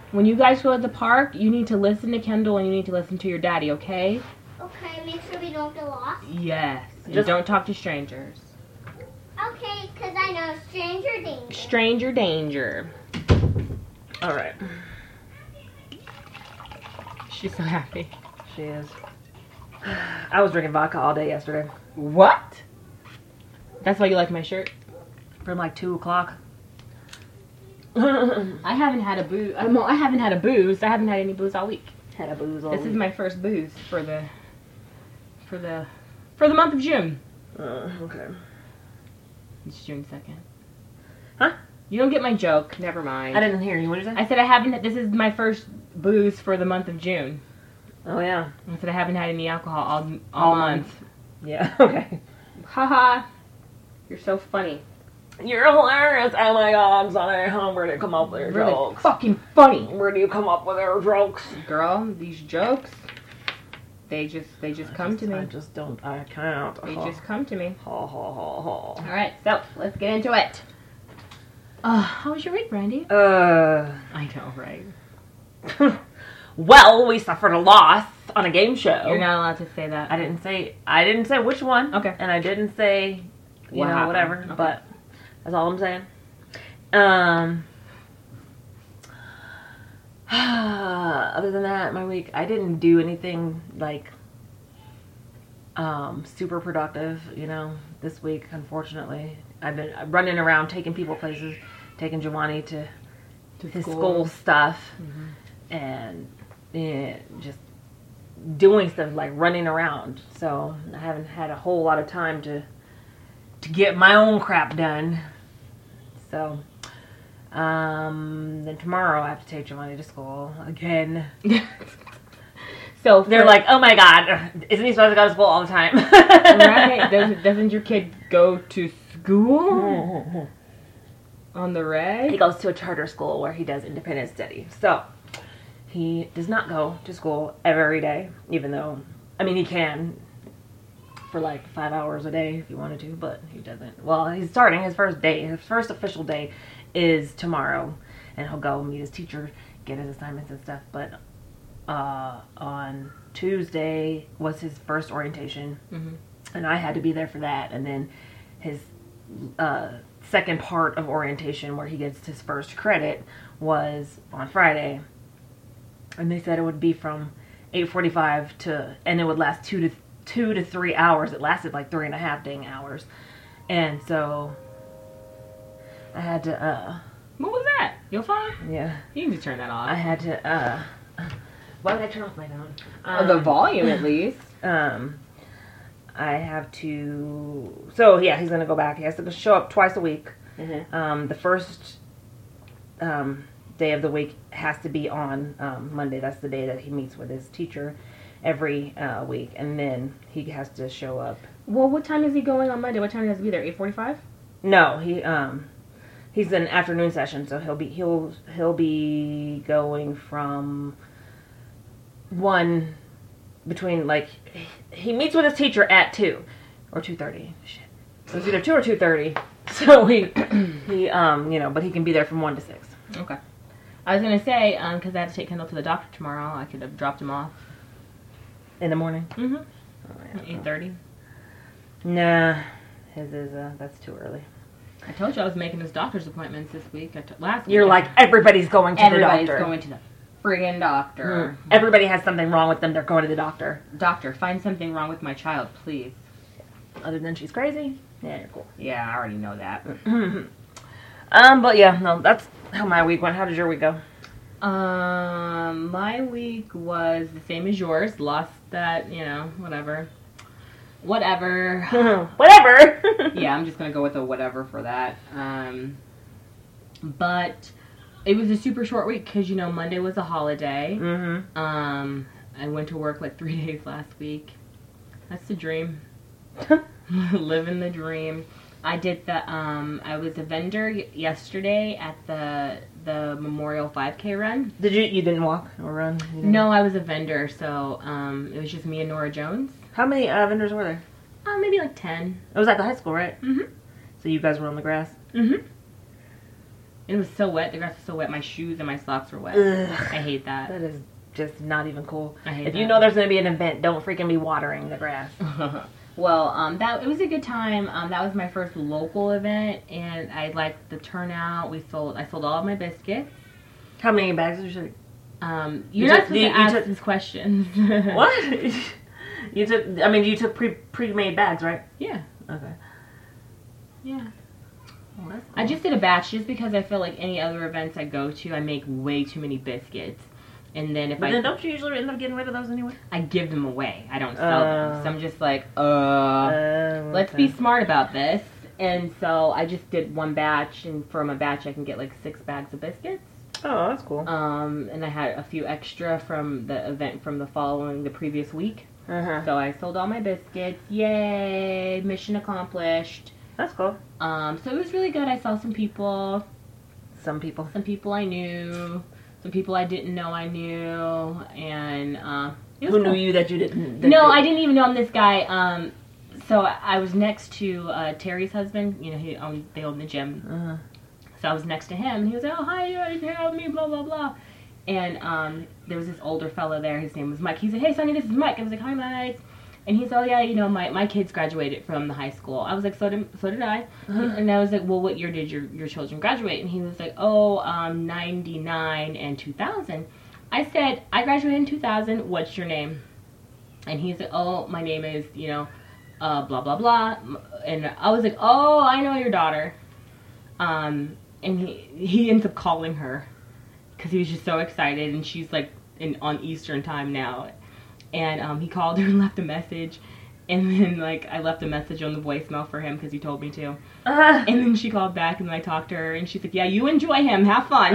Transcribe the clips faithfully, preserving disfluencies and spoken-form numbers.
When you guys go to the park, you need to listen to Kendall and you need to listen to your daddy, okay? Okay, make sure we don't get lost. Yes. And Just- don't talk to strangers. Okay, because I know stranger danger. Stranger danger. All right. She's so happy. She is. I was drinking vodka all day yesterday. What? That's why you like my shirt? From like two o'clock. I haven't had a booze. I'm, I haven't had a booze. I haven't had any booze all week. Had a booze all This week. is my first booze for the for the for the month of June. Uh, okay. It's June second. Huh? You don't get my joke. Never mind. I didn't hear you. What did you say? I said I haven't. This is my first booze for the month of June. Oh yeah. I said I haven't had any alcohol all all, All month. month. Yeah. Okay. Haha. You're so funny. You're hilarious. Oh my God, Sonny. Where do you come up with your Really jokes? fucking funny, Where do you come up with your jokes? girl. These jokes, they just they just come to I me. just don't. I can't. They Ha. just come to me. Ha ha ha ha. All right, so let's get into it. Uh, how was your week, Brandy? Uh. I know, right? Well, we suffered a loss on a game show. You're not allowed to say that. I didn't say. I didn't say which one. Okay. And I didn't say. You What know, happened. whatever. Okay. But that's all I'm saying. Um. Other than that, my week, I didn't do anything like um, super productive, you know, this week, unfortunately. I've been running around taking people places, taking Giovanni to, To his school. school stuff, Mhm. and yeah, just doing stuff like running around. So I haven't had a whole lot of time to to get my own crap done. So um, then tomorrow I have to take Giovanni to school again. So They're for- like, oh my God, isn't he supposed to go to school all the time? right? Doesn't, doesn't your kid go to school on the He reg? goes to a charter school where he does independent study. So he does not go to school every day, even though, I mean, he can for like five hours a day if he wanted to, but he doesn't. Well, he's starting his first day. His first official day is tomorrow, and he'll go meet his teacher, get his assignments and stuff. But uh, on Tuesday was his first orientation, Mhm. and I had to be there for that. And then his uh, second part of orientation, where he gets his first credit, was on Friday. And they said it would be from eight forty-five to, and it would last two to two to three hours. It lasted like three and a half dang hours, and so I had to, uh, What was that? Your phone? yeah, You need to turn that off. I had to, uh, why would I turn off my phone? Oh, the Um, volume at least. Um, I have to. So yeah, he's gonna go back. He has to show up twice a week. Mhm. Um, the first um, day of the week has to be on um, Monday. That's the day that he meets with his teacher every uh, week, and then he has to show up. Well, what time is he going on Monday? What time does he be there? eight forty-five? No, he um, he's an afternoon session, so he'll be he'll he'll be going from one between like he meets with his teacher at two or two thirty. Shit, so it's either two or two thirty. So he he um you know, but he can be there from one to six. Okay. I was going to say, um, because I had to take Kendall to the doctor tomorrow, I could have dropped him off. In the morning. Mm-hmm. Oh, yeah. eight thirty. Nah, his is uh that's too early. I told you I was making his doctor's appointments this week. I t- last week. You're like everybody's going to everybody's the doctor. going to the friggin' doctor. Mm. Everybody has something wrong with them. They're going to the doctor. Doctor, find something wrong with my child, please. Other than she's crazy. Yeah, you're cool. Yeah, I already know that. um, but yeah, no, that's how my week went. How did your week go? Um, my week was the same as yours. Lost that, you know, whatever. Whatever. Whatever. Yeah, I'm just gonna go with a whatever for that. Um, but it was a super short week because, you know, Monday was a holiday. Mm-hmm. Um, I went to work like three days last week. That's the dream. Living the dream. I did the, um, I was a vendor y- yesterday at the the Memorial five K run. Did you? You didn't walk or run? You didn't? No, I was a vendor, so um, it was just me and Nora Jones. How many uh, vendors were there? Uh, maybe like ten. It was at the high school, right? Mm-hmm. So you guys were on the grass. Mm-hmm. It was so wet. The grass was so wet. My shoes and my socks were wet. Ugh. I hate that. That is just not even cool. I hate if that. you know there's going to be an event, don't freaking be watering the grass. Well, um, that it was a good time. Um, that was my first local event, and I liked the turnout. We sold. I sold all of my biscuits. How many bags did you take? Um, You you're not took- supposed you- to you ask took- these questions. What? You took, I mean, you took pre, pre-made bags, right? Yeah. Okay. Yeah. Well, that's I cool. just did a batch just because I feel like any other events I go to, I make way too many biscuits. And then if But I then don't you usually end up getting rid of those anyway? I give them away. I don't sell them. Oh. So I'm just like, uh, Um, let's okay. be smart about this. And so I just did one batch, and from a batch I can get like six bags of biscuits. Oh, that's cool. Um, and I had a few extra from the event from the following, the previous week. Uh-huh. So I sold all my biscuits. Yay! Mission accomplished. That's cool. Um, so it was really good. I saw some people, Some people. some people I knew, some people I didn't know I knew, and uh, it was Who cool. knew you that you didn't? That No, you- I didn't even know him. This guy. Um, so I was next to uh, Terry's husband. You know, he owned, they owned the gym. Uh-huh. So I was next to him. He was like, "Oh, hi, you can hang out with me." Blah blah blah. And um, there was this older fella there. His name was Mike. He said, "Hey, Sonny, this is Mike." I was like, "Hi, Mike." And he's, "Oh yeah, you know, my, my kids graduated from the high school." I was like, "So did so did I." Uh-huh. And I was like, "Well, what year did your your children graduate?" And he was like, "Oh, um, ninety-nine and two thousand." I said, "I graduated in two thousand. What's your name?" And he's like, "Oh, my name is, you know, uh, blah blah blah." And I was like, "Oh, I know your daughter." Um, and he he ends up calling her because he was just so excited, and she's like in on Eastern time now. And um, he called her and left a message, and then like I left a message on the voicemail for him because he told me to. Uh, And then she called back, and then I talked to her, and she's like, "Yeah, you enjoy him, have fun."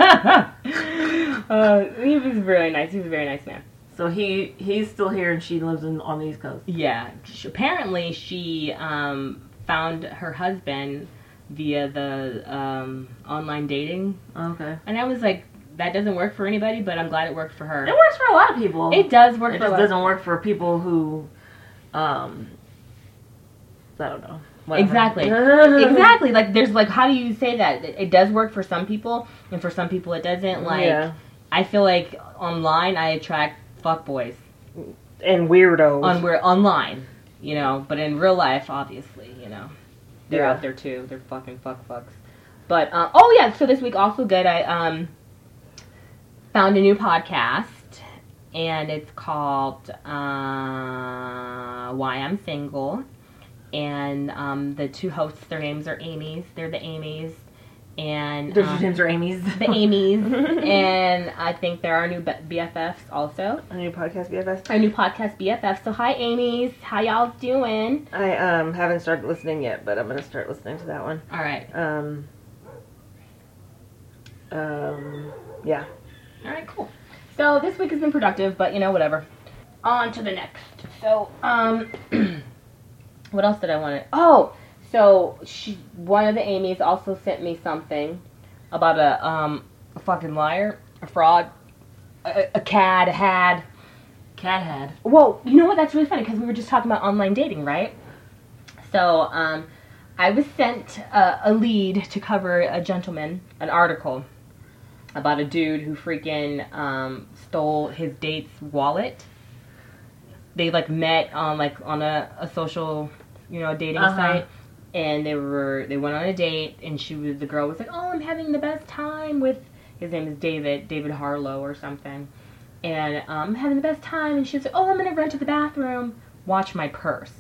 uh, he was really nice. He was a very nice man. so he he's still here, and she lives in on the East Coast. Yeah, she, apparently she um, found her husband via the um, online dating, Okay. and I was like, that doesn't work for anybody, but I'm glad it worked for her. It works for a lot of people. It does work It for a just lot. doesn't work for people who, um, I don't know. Whatever. Exactly. Exactly. Like, there's like, how do you say that? It, it does work for some people, and for some people it doesn't. Like, Yeah. I feel like online I attract fuckboys. And weirdos. On we're online, you know, but in real life, obviously, you know, they're Yeah. out there too. They're fucking fuck fucks. But uh, oh yeah, so this week also good. I um found a new podcast, and it's called uh, Why I'm Single. And um, the two hosts, their names are Amy's. They're the Amy's. And There's um, names are Amy's. the Amy's. And I think there are new B F Fs also. A new podcast B F F. Our new podcast B F F. So hi, Amy's. How y'all doing? I um haven't started listening yet, but I'm gonna start listening to that one. All right. Um. Um. Yeah. All right, cool. So this week has been productive, but you know, whatever. On to the next. So, um, what else did I want to? Oh, so she, one of the Amy's also sent me something about a um a fucking liar, a fraud, a, a cad, a had. Cat had. Well, you know what? That's really funny because we were just talking about online dating, right? So, um, I was sent uh, a lead to cover a gentleman, an article about a dude who freaking um, stole his date's wallet. They like met on like on a, a social, you know, dating Uh-huh. site, and they were they went on a date, and she was the girl was like, "Oh, I'm having the best time with." His name is David, David Harlow or something. And um, I'm having the best time, and she was like, "Oh, I'm gonna run to the bathroom. Watch my purse."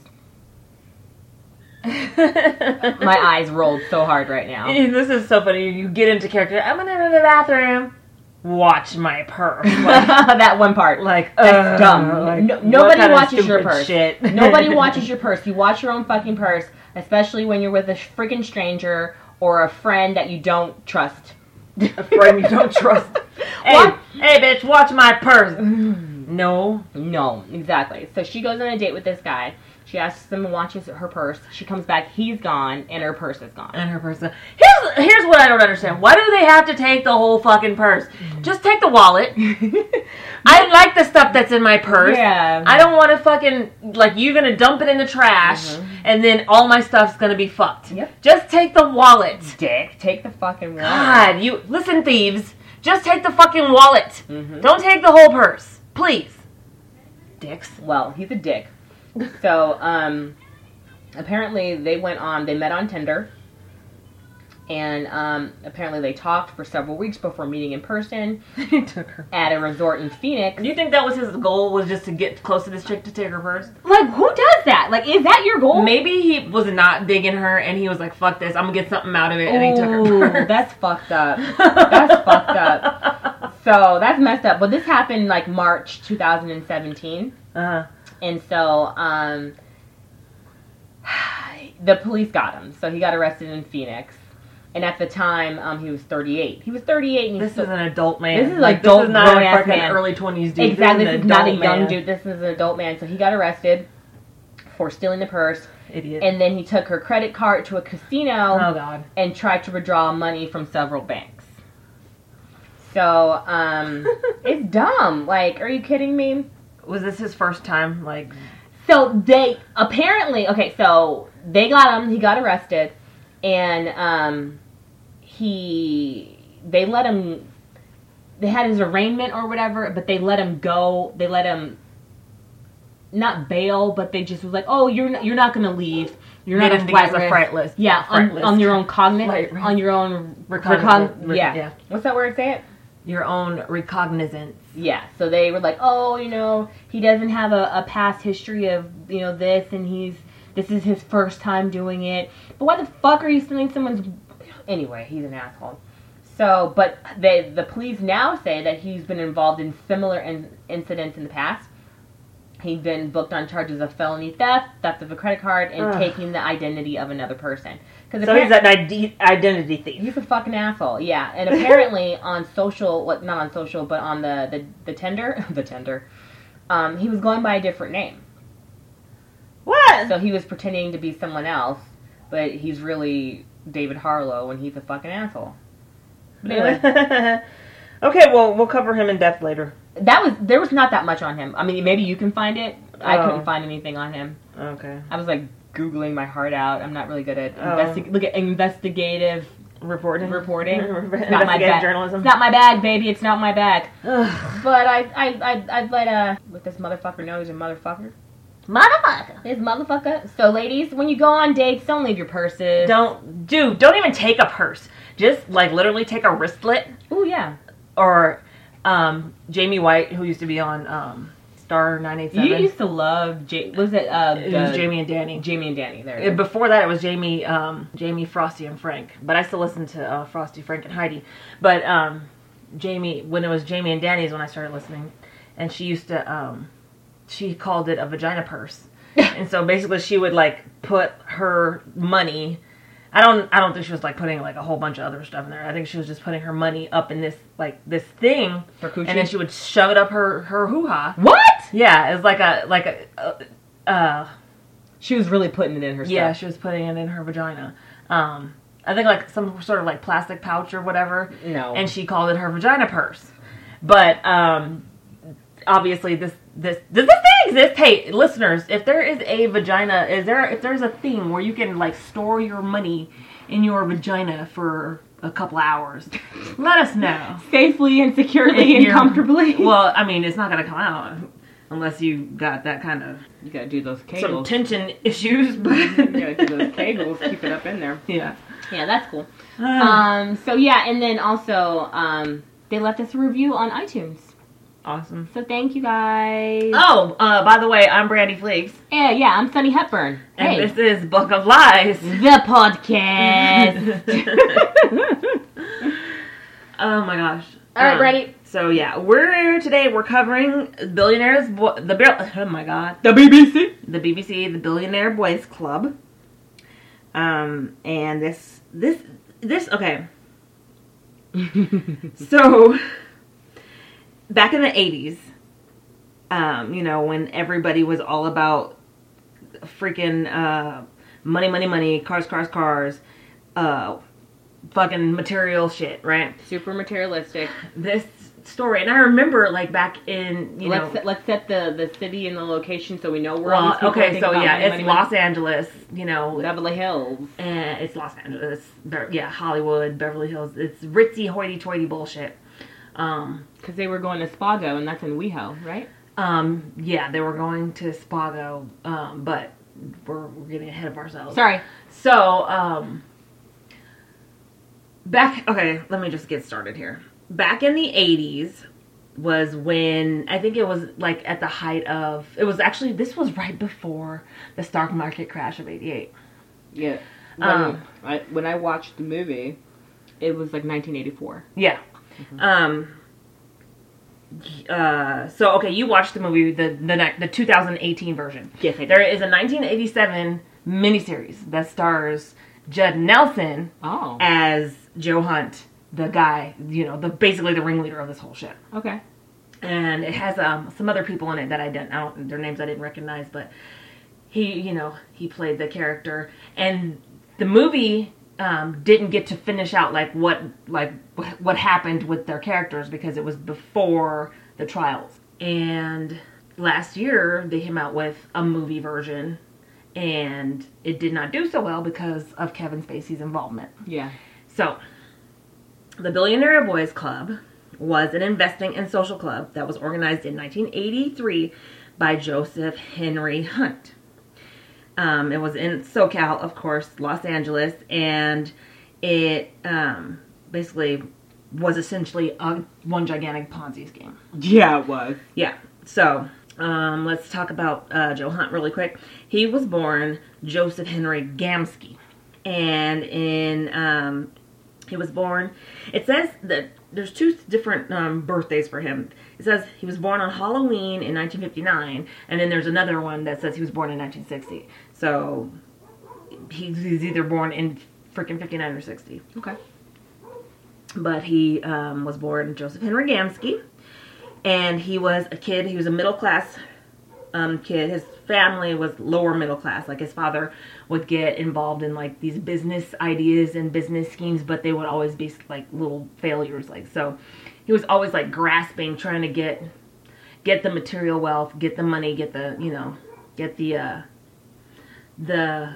My eyes rolled so hard right now. This is so funny. You get into character. I'm gonna go to the bathroom. Watch my purse. Like, That one part. like That's uh, dumb. like, No- what nobody kind of watches your stupid purse. Shit. Nobody watches your purse. You watch your own fucking purse, especially when you're with a freaking stranger or a friend that you don't trust. A friend you don't trust. Hey, What? hey, bitch, watch my purse. No. No, exactly. So she goes on a date with this guy. She asks him to watch his, her purse. She comes back, he's gone, and her purse is gone. And her purse. Here's here's what I don't understand. Why do they have to take the whole fucking purse? Just take the wallet. I like the stuff that's in my purse. Yeah. I don't want to fucking, like, you're going to dump it in the trash, Mhm. and then all my stuff's going to be fucked. Yep. Just take the wallet. Dick, take the fucking wallet. God, you, listen, thieves. Just take the fucking wallet. Mhm. Don't take the whole purse. Please. Dicks. Well, he's a dick. So, um, apparently they went on, they met on Tinder. And, um, apparently they talked for several weeks before meeting in person He took her. at a resort in Phoenix. Do you think that was his goal, was just to get close to this chick to take her purse? Like, who does that? Like, is that your goal? Maybe he was not digging her, and he was like, fuck this, I'm gonna get something out of it, and he took her Ooh, purse. that's fucked up. That's fucked up. So, that's messed up. But this happened, like, March two thousand seventeen. Uh-huh. And so, um, the police got him. So, he got arrested in Phoenix. And at the time, um, he was thirty-eight. He was thirty-eight, and he's This still, is an adult man. This is like, adult this is not a grown-ass fucking man. early twenties dude. exactly. This This is is not a adult young man. dude. This is an adult man. So he got arrested for stealing the purse, Idiot. and then he took her credit card to a casino oh, God. and tried to withdraw money from several banks. So, um, it's dumb. Like, are you kidding me? Was this his first time, like... So they apparently okay. So they got him. He got arrested, and um, he they let him. They had his arraignment or whatever, but they let him go. They let him not bail, but they just was like, "Oh, you're not, you're not going to leave. You're They not didn't a think it flight was a risk. fright list. Yeah, Fright on, list. on your own cognit, Right, right. on your own Recognizant. recogn- yeah. yeah. What's that word? Say it. Your own recognizance. Yeah, so they were like, oh, you know, he doesn't have a, a past history of, you know, this, and he's, this is his first time doing it. But why the fuck are you stealing someone's... Anyway, he's an asshole. So, but they, the police now say that he's been involved in similar in, incidents in the past. He's been booked on charges of felony theft, theft of a credit card, and Ugh. taking the identity of another person. Cause So he's an ide- identity thief. He's a fucking asshole, yeah. And apparently on social, what not on social, but on the the, the Tinder, the Tinder, um, he was going by a different name. What? So he was pretending to be someone else, but he's really David Harlow, and he's a fucking asshole. But anyway, Okay, well, we'll cover him in depth later. that was there was not that much on him. I mean, maybe you can find it. I Oh. couldn't find anything on him. Okay. I was like Googling my heart out. I'm not really good at Oh. investi- look at investigative Reporting. reporting. It's not my Investigative bag. journalism. It's not my bag, baby. It's not my bag. Ugh. But I, I, I, I'd let uh, let this motherfucker know he's a motherfucker. Motherfucker. This motherfucker. So, ladies, when you go on dates, don't leave your purses. Don't, dude, don't even take a purse. Just, like, literally take a wristlet. Ooh, yeah. Or, um, Jamie White, who used to be on, um, Star nine eight seven. You used to love, J- was it, uh, It was the- Jamie and Danny. Jamie and Danny. There. it Uh, is. Before that, it was Jamie, um, Jamie, Frosty, and Frank. But I still listen to uh, Frosty, Frank, and Heidi. But um, Jamie, when it was Jamie and Danny's, when I started listening, and she used to, um, she called it a vagina purse. And so basically, she would like put her money. I don't, I don't think she was like putting like a whole bunch of other stuff in there. I think she was just putting her money up in this like this thing, For coochie? and then she would shove it up her her hoo ha. What? Yeah, it was like a like a. Uh, uh, She was really putting it in her Yeah, stuff. she was putting it in her vagina. Um, I think like some sort of like plastic pouch or whatever. No. And she called it her vagina purse. But um, obviously this this does this thing exist? Hey, listeners, if there is a vagina, is there if there's a thing where you can like store your money in your vagina for a couple hours, let us know. Safely and securely If and you're- comfortably. Well, I mean, it's not gonna come out unless you got that kind of you gotta do those kegels. some tension issues. But You gotta do those kegels. Keep it up in there. yeah. Yeah, that's cool. Uh, Um, so yeah, and then also, um, they left us a review on iTunes. awesome. So thank you guys. Oh, uh, by the way, I'm Brandy Flakes, Yeah, yeah, I'm Sunny Hepburn. and Hey, this is Book of Lies. the podcast. Oh my gosh! All right, Um, Brandy. So yeah, we're today we're covering Billionaires. Bo- the Bill- oh my god, The B B C. the B B C, the Billionaire Boys Club. Um, and this this this okay. So back in the eighties, um, you know, when everybody was all about freaking uh, money, money, money, cars, cars, cars, uh, fucking material shit, right? Super materialistic. This story, and I remember like back in you let's know, let's set the the city and the location so we know where all well, these people okay, think so about yeah, money, it's money, Los money. Angeles, you know, Beverly Hills. and it's Los Angeles, Be- yeah, Hollywood, Beverly Hills. It's ritzy, hoity-toity bullshit. Um, Because they were going to Spago, and that's in WeHo, right? um, yeah, they were going to Spago, um, but we're, we're getting ahead of ourselves. Sorry. So, um, back, okay, let me just get started here. Back in the eighties was when, I think it was like at the height of, it was actually, this was right before the stock market crash of eighty-eight. Yeah. When, Um, I, when I watched the movie, it was like nineteen eighty-four. Yeah. Um, uh, so, okay, you watched the movie, the, the, ni- the two thousand eighteen version. Yes, I did. There is a nineteen eighty-seven miniseries that stars Judd Nelson Oh. as Joe Hunt, the guy, you know, the basically the ringleader of this whole shit. Okay. And it has um, some other people in it that I didn't, I don't, their names I didn't recognize, but he, you know, he played the character. And the movie um, didn't get to finish out like what, like what, what happened with their characters because it was before the trials. And last year they came out with a movie version, and it did not do so well because of Kevin Spacey's involvement. Yeah. So, the Billionaire Boys Club was an investing and social club that was organized in nineteen eighty-three by Joseph Henry Hunt. Um, it was in SoCal, of course, Los Angeles, and it um, basically was essentially a, one gigantic Ponzi scheme. Yeah, it was. Yeah, so um, let's talk about uh, Joe Hunt really quick. He was born Joseph Henry Gamsky, and in um, he was born, it says that there's two different um, birthdays for him. It says he was born on Halloween in nineteen fifty-nine, and then there's another one that says he was born in nineteen sixty. So he's, he's either born in freaking fifty-nine or sixty. Okay. But he um, was born Joseph Henry Gamsky, and he was a kid, he was a middle class um, kid. His family was lower middle class. Like his father would get involved in like these business ideas and business schemes, but they would always be like little failures. Like, so he was always like grasping, trying to get, get the material wealth, get the money, get the, you know, get the, uh, the,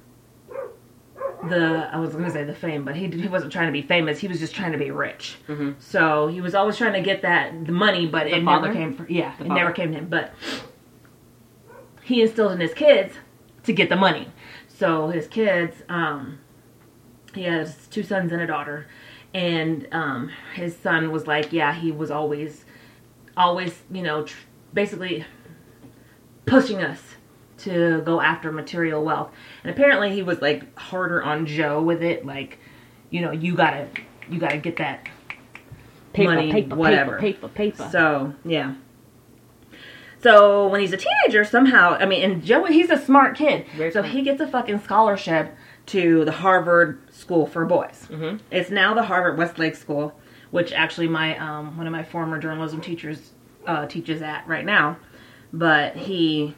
the, I was going to say the fame, but he, he wasn't trying to be famous. He was just trying to be rich. Mm-hmm. So he was always trying to get that, the money, but The it father? never came, for, yeah, The it father? never came to him. But he instilled in his kids to get the money. So his kids, um, he has two sons and a daughter. And um, his son was like, yeah, he was always, always, you know, tr- basically pushing us to go after material wealth. And apparently he was like harder on Joe with it. Like, you know, you gotta, you gotta get that Paper, money, paper, whatever. paper, paper, paper. So, yeah. So when he's a teenager, somehow, I mean, and Joe, he's a smart kid. Very so smart. he gets a fucking scholarship to the Harvard School for Boys. Mm-hmm. It's now the Harvard Westlake School, which actually my um, one of my former journalism teachers uh, teaches at right now. But he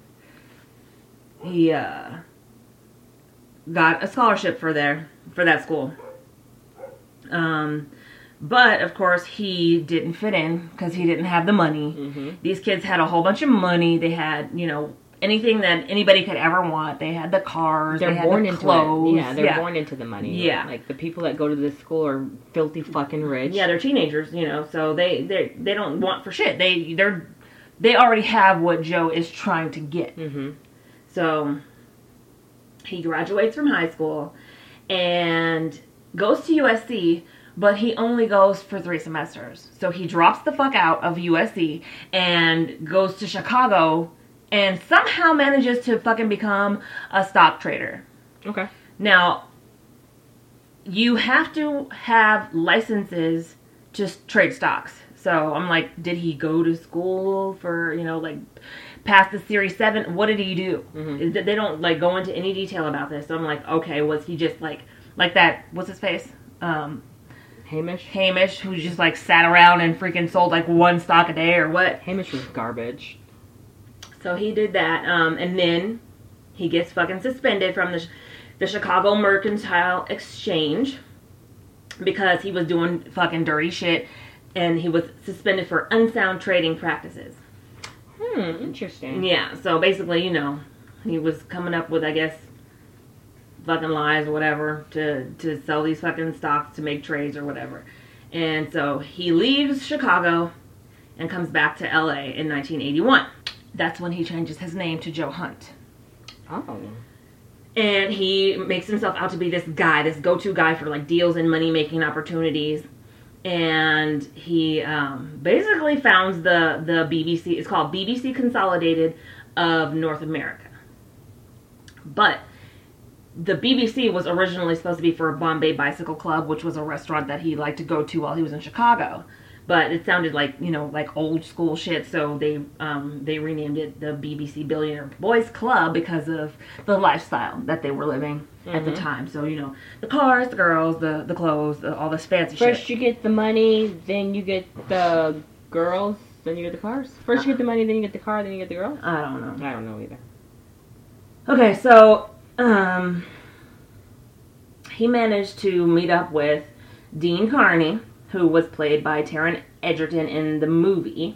he uh, got a scholarship for there for that school. Um, but of course he didn't fit in because he didn't have the money. Mm-hmm. These kids had a whole bunch of money. They had, you know, anything that anybody could ever want. They had the cars. They're they had born the into clothes. it. Yeah, they're born into the money. Yeah. Like the people that go to this school are filthy fucking rich. Yeah, they're teenagers, you know, so they they they don't want for shit. They they're they already have what Joe is trying to get. Mm-hmm. So he graduates from high school and goes to U S C, but he only goes for three semesters. So he drops the fuck out of U S C and goes to Chicago and somehow manages to fucking become a stock trader. Okay. Now, you have to have licenses to s- trade stocks. So I'm like, did he go to school for, you know, like, pass the Series seven? What did he do? Mhm. Is that They don't, like, go into any detail about this. So I'm like, okay, was he just, like, like that, what's his face? Um, Hamish. Hamish, who just, like, sat around and freaking sold, like, one stock a day or what? Hamish was garbage. So he did that. Um, and then he gets fucking suspended from the the Chicago Mercantile Exchange because he was doing fucking dirty shit, and he was suspended for unsound trading practices. Hmm, interesting. Yeah, so basically, you know, he was coming up with, I guess, fucking lies or whatever to, to sell these fucking stocks to make trades or whatever. And so he leaves Chicago and comes back to L A in nineteen eighty-one. That's when he changes his name to Joe Hunt. Oh. And he makes himself out to be this guy, this go-to guy for like deals and money-making opportunities. And he um, basically founds the, the B B C. It's called B B C Consolidated of North America. But the B B C was originally supposed to be for Bombay Bicycle Club, which was a restaurant that he liked to go to while he was in Chicago. But it sounded like, you know, like old school shit, so they um, they renamed it the B B C Billionaire Boys Club because of the lifestyle that they were living mm-hmm. at the time. So, you know, the cars, the girls, the, the clothes, the, all this fancy First shit. First you get the money, then you get the girls, then you get the cars? First you get the money, then you get the car, then you get the girls? I don't know. I don't know either. Okay, so um, he managed to meet up with Dean Carney, who was played by Taron Egerton in the movie,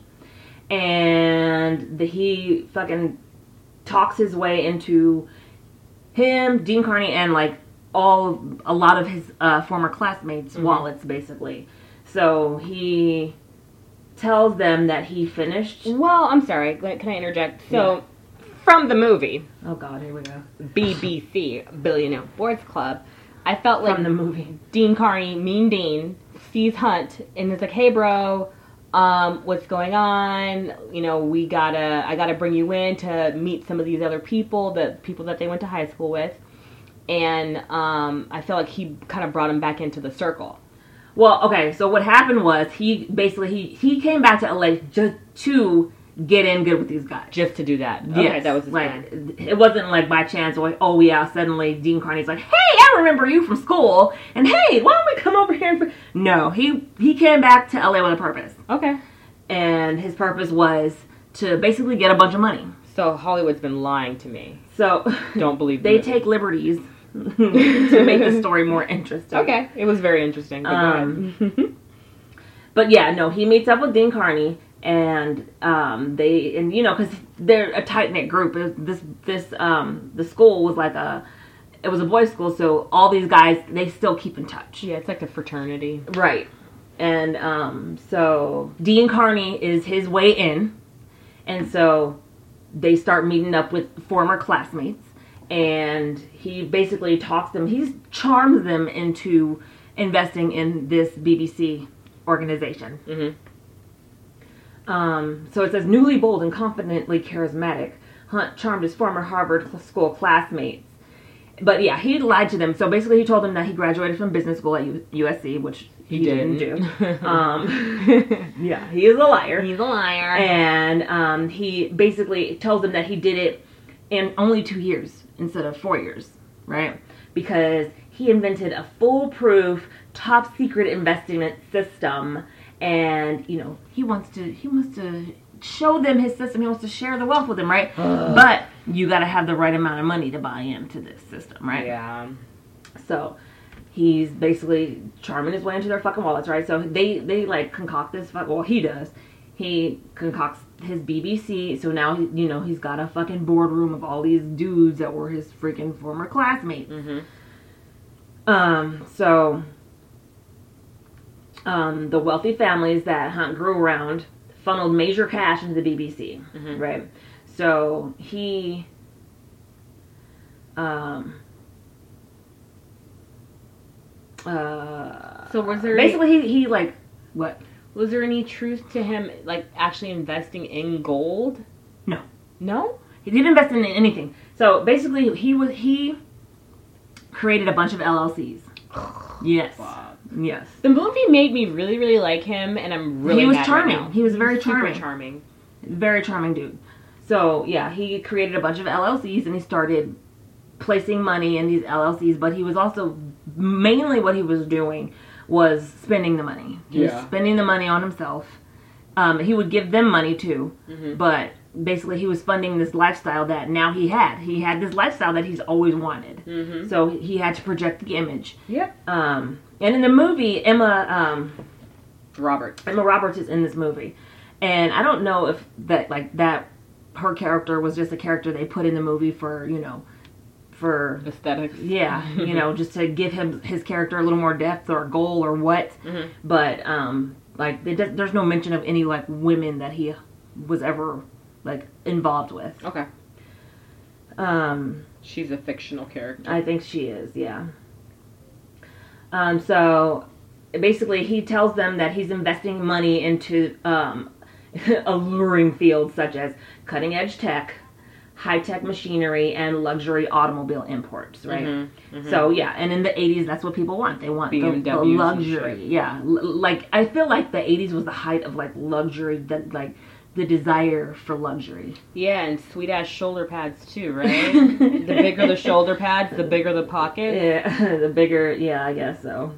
and the, he fucking talks his way into him, Dean Carney, and like all a lot of his uh, former classmates' mm-hmm. wallets, basically. So he tells them that he finished. Well, I'm sorry. Can I interject? So, yeah. From the movie. Oh God, here we go. B B C, Billionaire Boys Club. I felt like from the movie, Dean Carney, Mean Dean, sees Hunt and is like, "Hey, bro, um, what's going on? You know, we gotta, I gotta bring you in to meet some of these other people, the people that they went to high school with." And um, I felt like he kind of brought him back into the circle. Well, okay, so what happened was he basically he he came back to L A just to get in good with these guys. Just to do that. Yes. Okay, that was his like plan. It wasn't like by chance or like, oh yeah, suddenly Dean Carney's like, "Hey, I remember you from school, and hey, why don't we come over here?" And no, he he came back to L A with a purpose. Okay. And his purpose was to basically get a bunch of money. So Hollywood's been lying to me. So don't believe they the take liberties to make the story more interesting. Okay, it was very interesting. But, um, but yeah, no, he meets up with Dean Carney. And um, they, and you know, because they're a tight knit group. This, this, um, the school was like a, it was a boys' school, so all these guys they still keep in touch. Yeah, it's like a fraternity, right? And um, so Dean Carney is his way in, and so they start meeting up with former classmates, and he basically talks them. He charms them into investing in this B B C organization. Mm-hmm. Um, so it says, newly bold and confidently charismatic, Hunt charmed his former Harvard school classmates. But yeah, he lied to them. So basically he told them that he graduated from business school at U S C, which he, he didn't. didn't do. um, yeah, he is a liar. He's a liar. And um, he basically tells them that he did it in only two years instead of four years, right? Because he invented a foolproof, top secret investment system. And, you know, he wants to, he wants to show them his system. He wants to share the wealth with them, right? Uh, but you got to have the right amount of money to buy into this system, right? Yeah. So he's basically charming his way into their fucking wallets, right? So they, they like concoct this, fuck, well, he does. He concocts his B B C. So now, he, you know, he's got a fucking boardroom of all these dudes that were his freaking former classmates. Mm-hmm. Um, so... Um, the wealthy families that Hunt grew around funneled major cash into the B B C, mm-hmm. right? So he, um, uh, so was there basically any, he, he like what? Was there any truth to him like actually investing in gold? No, no, he didn't invest in anything. So basically, he was he created a bunch of L L Cs. Yes. Wow. Yes. The movie made me really, really like him, and I'm really He was mad charming. Right now. He was very Super charming. charming. Very charming dude. So, yeah, he created a bunch of L L Cs, and he started placing money in these L L Cs, but he was also, mainly what he was doing was spending the money. He yeah. was spending the money on himself. Um, he would give them money, too, mm-hmm. but basically he was funding this lifestyle that now he had. He had this lifestyle that he's always wanted. Mm-hmm. So he had to project the image. Yep. Um, and in the movie, Emma um, Robert. Emma Roberts is in this movie, and I don't know if that like that her character was just a character they put in the movie for you know for Aesthetics. yeah you know just to give him his character a little more depth or a goal or what. Mm-hmm. But um, like it does, there's no mention of any like women that he was ever like involved with. Okay. Um, She's a fictional character. I think she is, yeah. Um, so basically, he tells them that he's investing money into um, alluring fields such as cutting edge tech, high tech machinery, and luxury automobile imports, right? Mm-hmm, mm-hmm. So yeah, and in the eighties, that's what people want. They want the, the B M Ws and luxury. shit. Yeah, L- like I feel like the eighties was the height of like luxury, that like the desire for luxury. Yeah, and sweet ass shoulder pads too, right? The bigger the shoulder pads, the bigger the pocket. Yeah, the bigger, yeah, I guess so.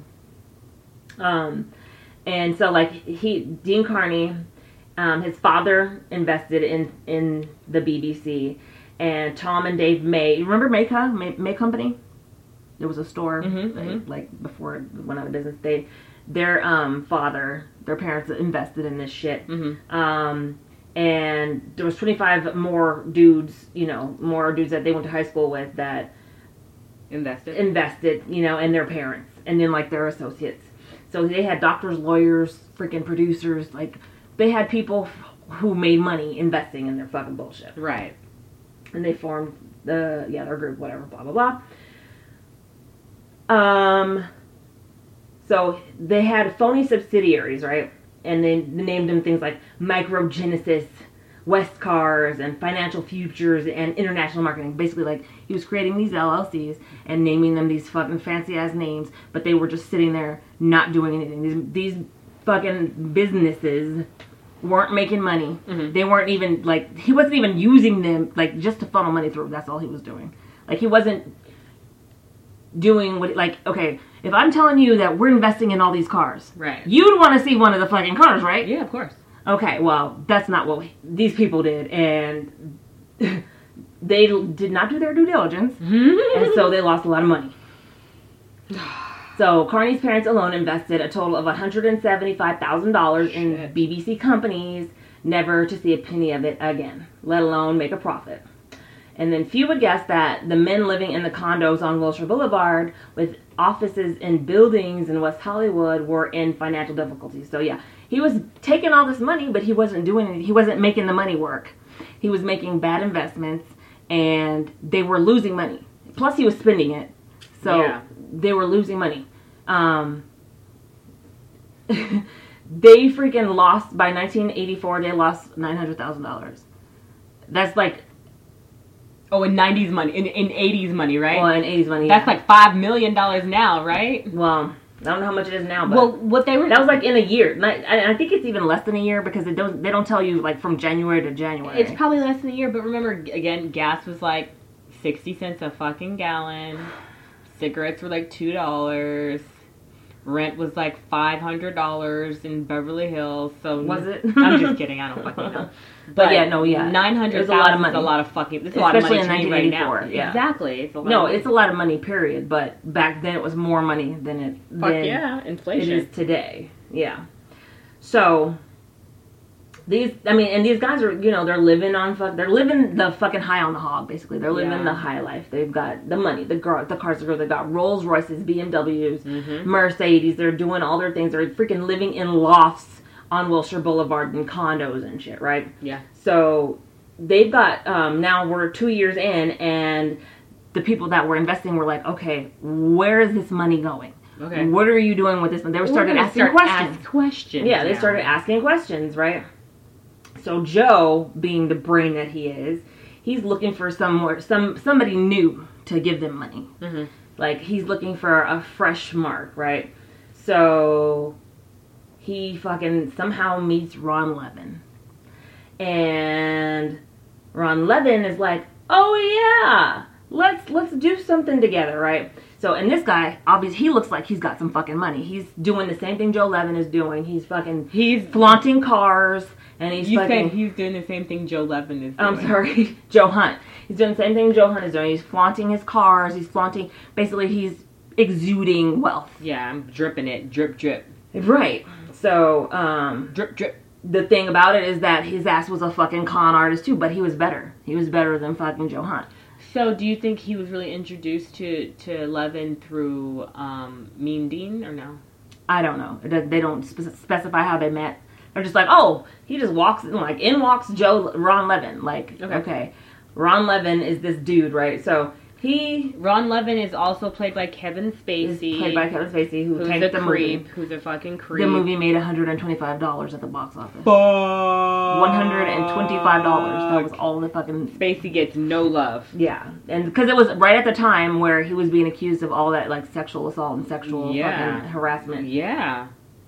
Um, and so like he, Dean Carney, um, his father invested in in the B B C, and Tom and Dave May. Remember Mayca, May, May Company? There was a store Mhm, they, mhm. like before it went out of business. They, their um father, their parents invested in this shit. Mm-hmm. Um, and there was twenty-five more dudes, you know, more dudes that they went to high school with that Invested. invested, you know, and their parents, and then like their associates. So they had doctors, lawyers, freaking producers, like they had people who made money investing in their fucking bullshit. Right. And they formed the yeah their group, whatever, blah blah blah. Um, so they had phony subsidiaries, right? And they named them things like Microgenesis, West Cars, and Financial Futures, and International Marketing. Basically, like, he was creating these L L Cs and naming them these fucking fancy-ass names, but they were just sitting there not doing anything. These, these fucking businesses weren't making money. Mm-hmm. They weren't even, like, he wasn't even using them, like, just to funnel money through. That's all he was doing. Like, he wasn't doing what, like, okay, if I'm telling you that we're investing in all these cars, Right. you'd want to see one of the fucking cars, right? Yeah, of course. Okay, well, that's not what we, these people did, and they did not do their due diligence, and so they lost a lot of money. So Carney's parents alone invested a total of one hundred seventy-five thousand dollars in Shit. B B C companies, never to see a penny of it again, let alone make a profit. And then few would guess that the men living in the condos on Wilshire Boulevard with offices in buildings in West Hollywood were in financial difficulties. So yeah, he was taking all this money, but he wasn't doing it. He wasn't making the money work. He was making bad investments, and they were losing money. Plus, he was spending it. So Yeah. they were losing money. Um, they freaking lost, by nineteen eighty-four, they lost nine hundred thousand dollars. That's like, Oh, in nineties money, in, in eighties money, right? well, in eighties money. That's yeah. like five million dollars now, right? Well, I don't know how much it is now, but Well, what they were that was like in a year. Like, I I think it's even less than a year because it don't, they don't tell you like from January to January. It's probably less than a year, but remember, again, gas was like sixty cents a fucking gallon. Cigarettes were like two dollars. Rent was like five hundred dollars in Beverly Hills. So Was it? I'm just kidding. I don't fucking know. But yeah, no, yeah. nine It hundred was a lot of thousand is money. a lot of fucking. It's a lot of Especially money in to me right now. nineteen eighty-four, yeah. Exactly. It's a lot No, of money. it's a lot of money, period. But back then it was more money than it Fuck than yeah, it inflation. is today. Yeah. So these, I mean, and these guys are, you know, they're living on fuck, they're living the fucking high on the hog. Basically, they're living Yeah. the high life. They've got the money, the car, the cars are good. They've got Rolls Royces, B M Ws, Mhm. Mercedes. They're doing all their things. They're freaking living in lofts on Wilshire Boulevard and condos and shit, right? Yeah. So they've got, um, now we're two years in, and the people that were investing were like, okay, where is this money going? Okay. What are you doing with this money? They were We're started gonna asking start questions. ask questions. Yeah, they now. started asking questions, right? So Joe, being the brain that he is, he's looking for somewhere, some somebody new to give them money. Mhm. Like, he's looking for a fresh mark, right? So he fucking somehow meets Ron Levin. And Ron Levin is like, oh yeah, let's let's do something together, right? So, and this guy, obviously, he looks like he's got some fucking money. He's doing the same thing Joe Levin is doing. He's fucking, He's flaunting cars, and he's You fucking, said he's doing the same thing Joe Levin is doing. I'm sorry, Joe Hunt. He's doing the same thing Joe Hunt is doing. He's flaunting his cars. He's flaunting, basically, he's exuding wealth. Yeah, I'm dripping it. Drip, drip. Right. So, um, Drip, drip. the thing about it is that his ass was a fucking con artist too, but he was better. He was better than fucking Joe Hunt. So, do you think he was really introduced to, to Levin through um, Mean Dean, or no? I don't know. It does- They don't spe- specify how they met. They're just like, oh, he just walks in, like, in walks Joe, Ron Levin. Like, okay. Okay. Ron Levin is this dude, right? So, he Ron Levin is also played by Kevin is Spacey. played by Kevin Spacey, who who's tanked a the creep. movie. Who's a fucking creep. The movie made one hundred twenty-five dollars at the box office. Fuck. one hundred twenty-five dollars. That was all the fucking... Spacey gets no love. Yeah. And because it was right at the time where he was being accused of all that, like, sexual assault and sexual Yeah. fucking harassment. Yeah.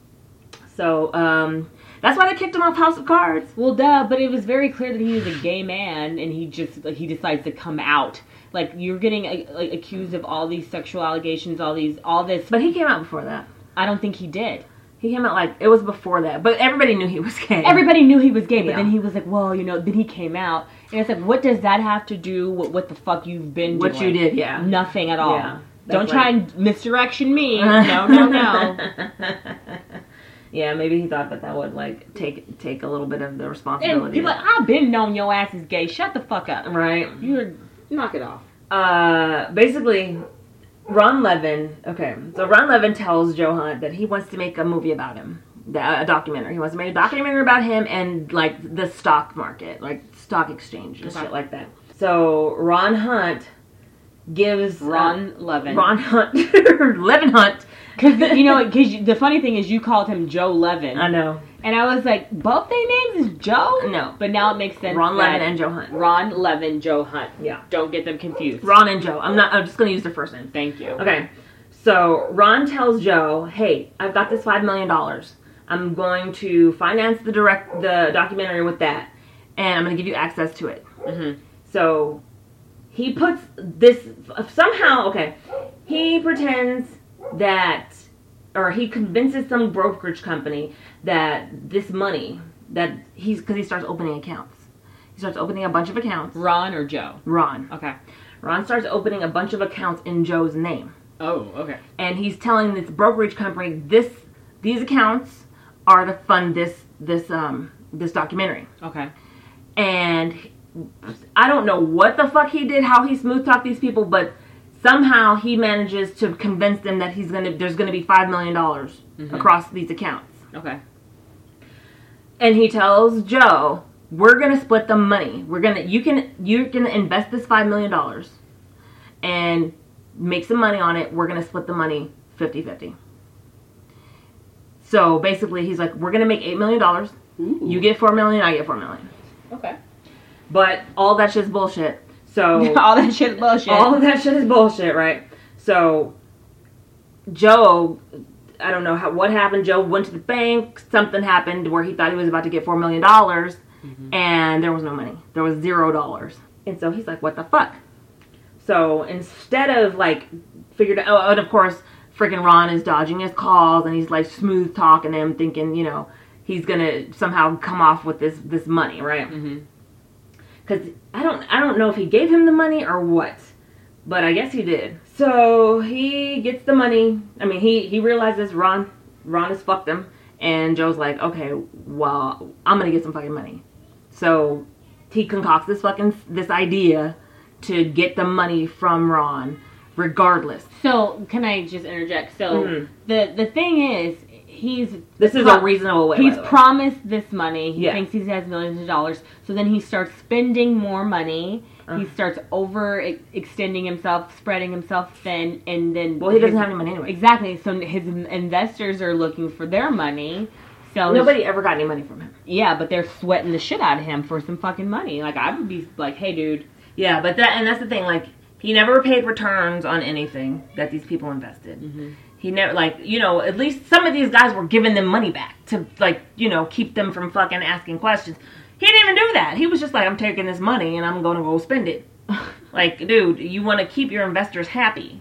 So, um... that's why they kicked him off House of Cards. Well, duh, but it was very clear that he was a gay man, and he just, like, he decides to come out. Like, you're getting, uh, like, accused of all these sexual allegations, all these, all this. But he came out before that. I don't think he did. He came out, like, it was before that. But everybody knew he was gay. Everybody knew he was gay, but Yeah. then he was like, well, you know, then he came out. And it's like, what does that have to do with what the fuck you've been What doing? you did, yeah. Nothing at all. Yeah, Don't that's try right. and misdirection me. No, no, no. Yeah, maybe he thought that that would, like, take take a little bit of the And responsibility. people like, I've been knowing your ass is gay. Shut the fuck up. Right. You're, knock it off. Uh, basically, Ron Levin, okay, so Ron Levin tells Joe Hunt that he wants to make a movie about him, a documentary. He wants to make a documentary about him and, like, the stock market, like, stock exchange and Okay. shit like that. So, Ron Hunt gives... Ron Levin. Ron Hunt, Levin Hunt. Because, you know, because the funny thing is you called him Joe Levin. I know. And I was like, both their names is Joe? No. But now it makes sense. Ron that Levin and Joe Hunt. Ron Levin, Joe Hunt. Yeah. Don't get them confused. Ron and Joe. I'm not, I'm just going to use their first name. Thank you. Okay. So, Ron tells Joe, hey, I've got this five million dollars. I'm going to finance the direct, the documentary with that. And I'm going to give you access to it. Mm-hmm. So, he puts this, somehow, okay, he pretends that, or he convinces some brokerage company that this money, that he's, because he starts opening accounts. He starts opening a bunch of accounts. Ron or Joe? Ron. Okay. Ron starts opening a bunch of accounts in Joe's name. Oh, okay. And he's telling this brokerage company, this, these accounts are to fund this, this, um, this documentary. Okay. And I don't know what the fuck he did, how he smooth talked these people, but somehow he manages to convince them that he's gonna there's gonna be five million dollars Mhm. across these accounts. Okay. And he tells Joe, "We're gonna split the money. We're gonna you can you're gonna invest this five million dollars and make some money on it. We're gonna split the money fifty-fifty." So basically, he's like, "We're gonna make eight million dollars. You get four million. I get four million." Okay. But all that shit's bullshit. So All that shit is bullshit. all of that shit is bullshit, right? So Joe, I don't know how what happened. Joe went to the bank. Something happened where he thought he was about to get four million dollars, Mhm. and there was no money. There was zero dollars. And so he's like, "What the fuck?" So instead of like figured out, oh, and of course, freaking Ron is dodging his calls, and he's like smooth talking him, thinking, you know, he's gonna somehow come off with this this money, right? Mm-hmm. Because I don't, I don't know if he gave him the money or what, but I guess he did. So he gets the money. I mean, he he realizes Ron, Ron has fucked him, and Joe's like, okay, well, I'm gonna get some fucking money. So he concocts this fucking this idea to get the money from Ron, regardless. So, can I just interject? So, Mhm. the the thing is, he's This is pro- a reasonable way. He's by the way. promised this money. He Yeah. thinks he has millions of dollars. So then he starts spending more money. Uh. He starts over e- extending himself, spreading himself thin, and then Well, he doesn't his- have any money anyway. Exactly. So his investors are looking for their money. So Nobody ever got any money from him. yeah, but they're sweating the shit out of him for some fucking money. Like I would be like, hey, dude. Yeah, but that and that's the thing. Like he never paid returns on anything that these people invested. Mm-hmm. He never, like, you know, at least some of these guys were giving them money back to, like, you know, keep them from fucking asking questions. He didn't even do that. He was just like, I'm taking this money and I'm going to go spend it. Like, dude, you want to keep your investors happy.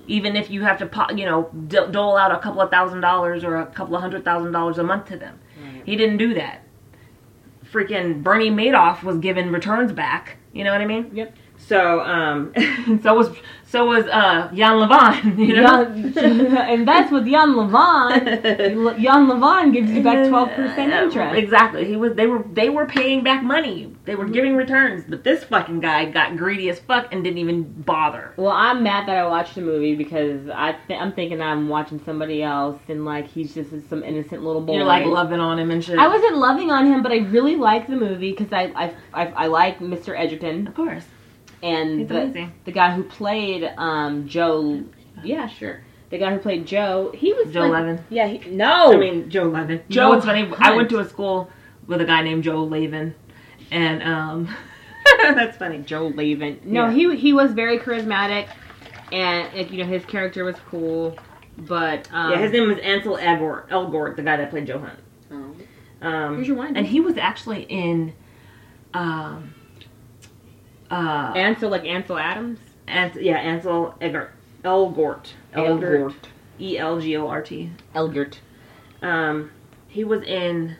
even if you have to, po- you know, d- dole out a couple of thousand dollars or a couple of hundred thousand dollars a month to them. Right. He didn't do that. Freaking Bernie Madoff was given returns back. You know what I mean? Yep. So, um, so was so was uh, Jan Levin. You know, Jan, and that's with Jan Levin. Jan Levin gives you back twelve percent interest. Exactly. He was. They were. They were paying back money. They were giving returns. But this fucking guy got greedy as fuck and didn't even bother. Well, I'm mad that I watched the movie because I th- I'm thinking I'm watching somebody else and like he's just some innocent little boy. You're like loving on him and shit. I wasn't loving on him, but I really liked the movie because I I, I I like Mister Edgerton. Of course. And He's the, amazing. the guy who played um, Joe, yeah, sure. The guy who played Joe, he was Joe like, Levin. Yeah, he, no. I mean Joe Levin. You Joe know what's funny? Hunt. I went to a school with a guy named Joe Levin, and um, that's funny. Joe Levin. No, Yeah. he he was very charismatic, and like, you know his character was cool, but um, Yeah, his name was Ansel Elgort. Elgort, the guy that played Joe Hunt. Oh. Um, Here's your wine. and he was actually in. Um, uh, Ansel like Ansel Adams. Ans- yeah, Ansel Elgort. Elgort. Elgort. E L G O R T. Elgort. Um, he was in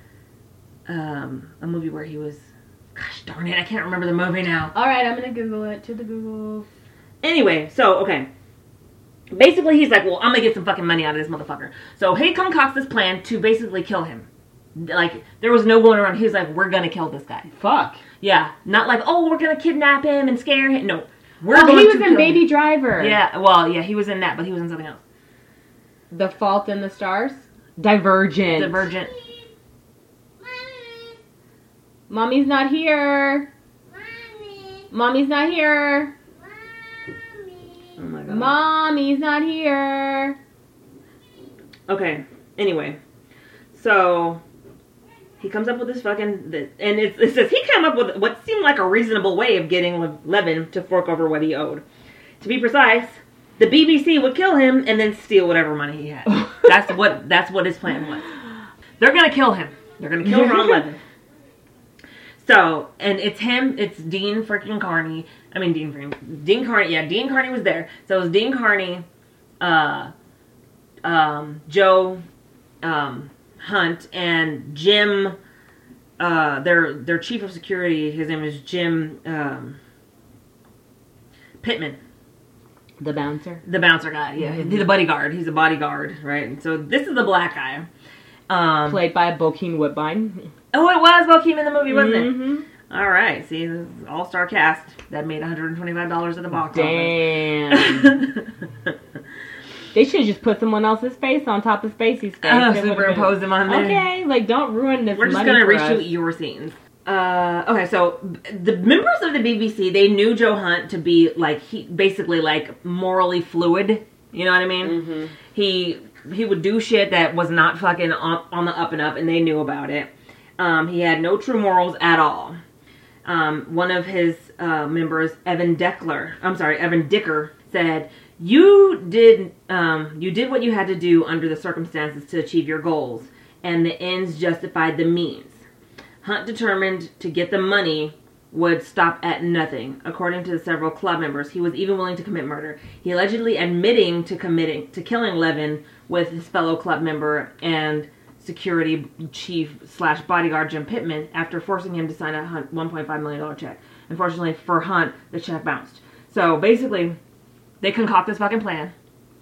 um, a movie where he was. Gosh darn it, I can't remember the movie now. All right, I'm gonna Google it to the Google. Anyway, so, okay. Basically, he's like, well, I'm gonna get some fucking money out of this motherfucker. So he concocts this plan to basically kill him. Like, there was no going around. He was like, we're gonna kill this guy. Fuck. Yeah, not like, oh, we're gonna kidnap him and scare him. No. We're Oh, going he was to in kill Baby him. Driver. Yeah, well, yeah, he was in that, but he was in something else. The Fault in the Stars. Divergent. Divergent. Mommy, Mommy's not here. mommy, Mommy's not here. mommy. Oh my god. Mommy's not here. Okay, anyway. So, he comes up with this fucking, th- and it, it says he came up with what seemed like a reasonable way of getting Le- Levin to fork over what he owed. To be precise, the B B C would kill him and then steal whatever money he had. That's what that's what his plan was. They're gonna kill him. They're gonna kill Ron Levin. So, and it's him, it's Dean freaking Carney. I mean, Dean freaking, Dean Carney, yeah, Dean Carney was there. So it was Dean Carney, uh, um, Joe, um, Hunt, and Jim, uh, their, their chief of security, his name is Jim, um, Pittman. The bouncer. The bouncer guy, yeah. Mm-hmm. He's a bodyguard. He's a bodyguard, right? And so this is the black guy. Um, Played by Bokeem Woodbine. oh, it was Bokeem in the movie, wasn't it? Mhm. All right. See, this is all-star cast that made one hundred twenty-five dollars at the box Damn. office. They should just put someone else's face on top of Spacey's face. Oh, It would've superimpose him on there. been- Okay, like don't ruin this. We're just money gonna for reshoot us. your scenes. Uh, okay, so b- the members of the B B C, they knew Joe Hunt to be like he basically like morally fluid. You know what I mean? Mhm. He he would do shit that was not fucking on, on the up and up, and they knew about it. Um, he had no true morals at all. Um, one of his uh, members, Evan Deckler, I'm sorry, Evan Dicker, said, "You did um, you did what you had to do under the circumstances to achieve your goals, and the ends justified the means." Hunt determined to get the money would stop at nothing. According to the several club members, he was even willing to commit murder. He allegedly admitting to committing to killing Levin with his fellow club member and security chief slash bodyguard Jim Pittman after forcing him to sign a Hunt one point five million dollars check. Unfortunately for Hunt, the check bounced. So basically, they concoct this fucking plan,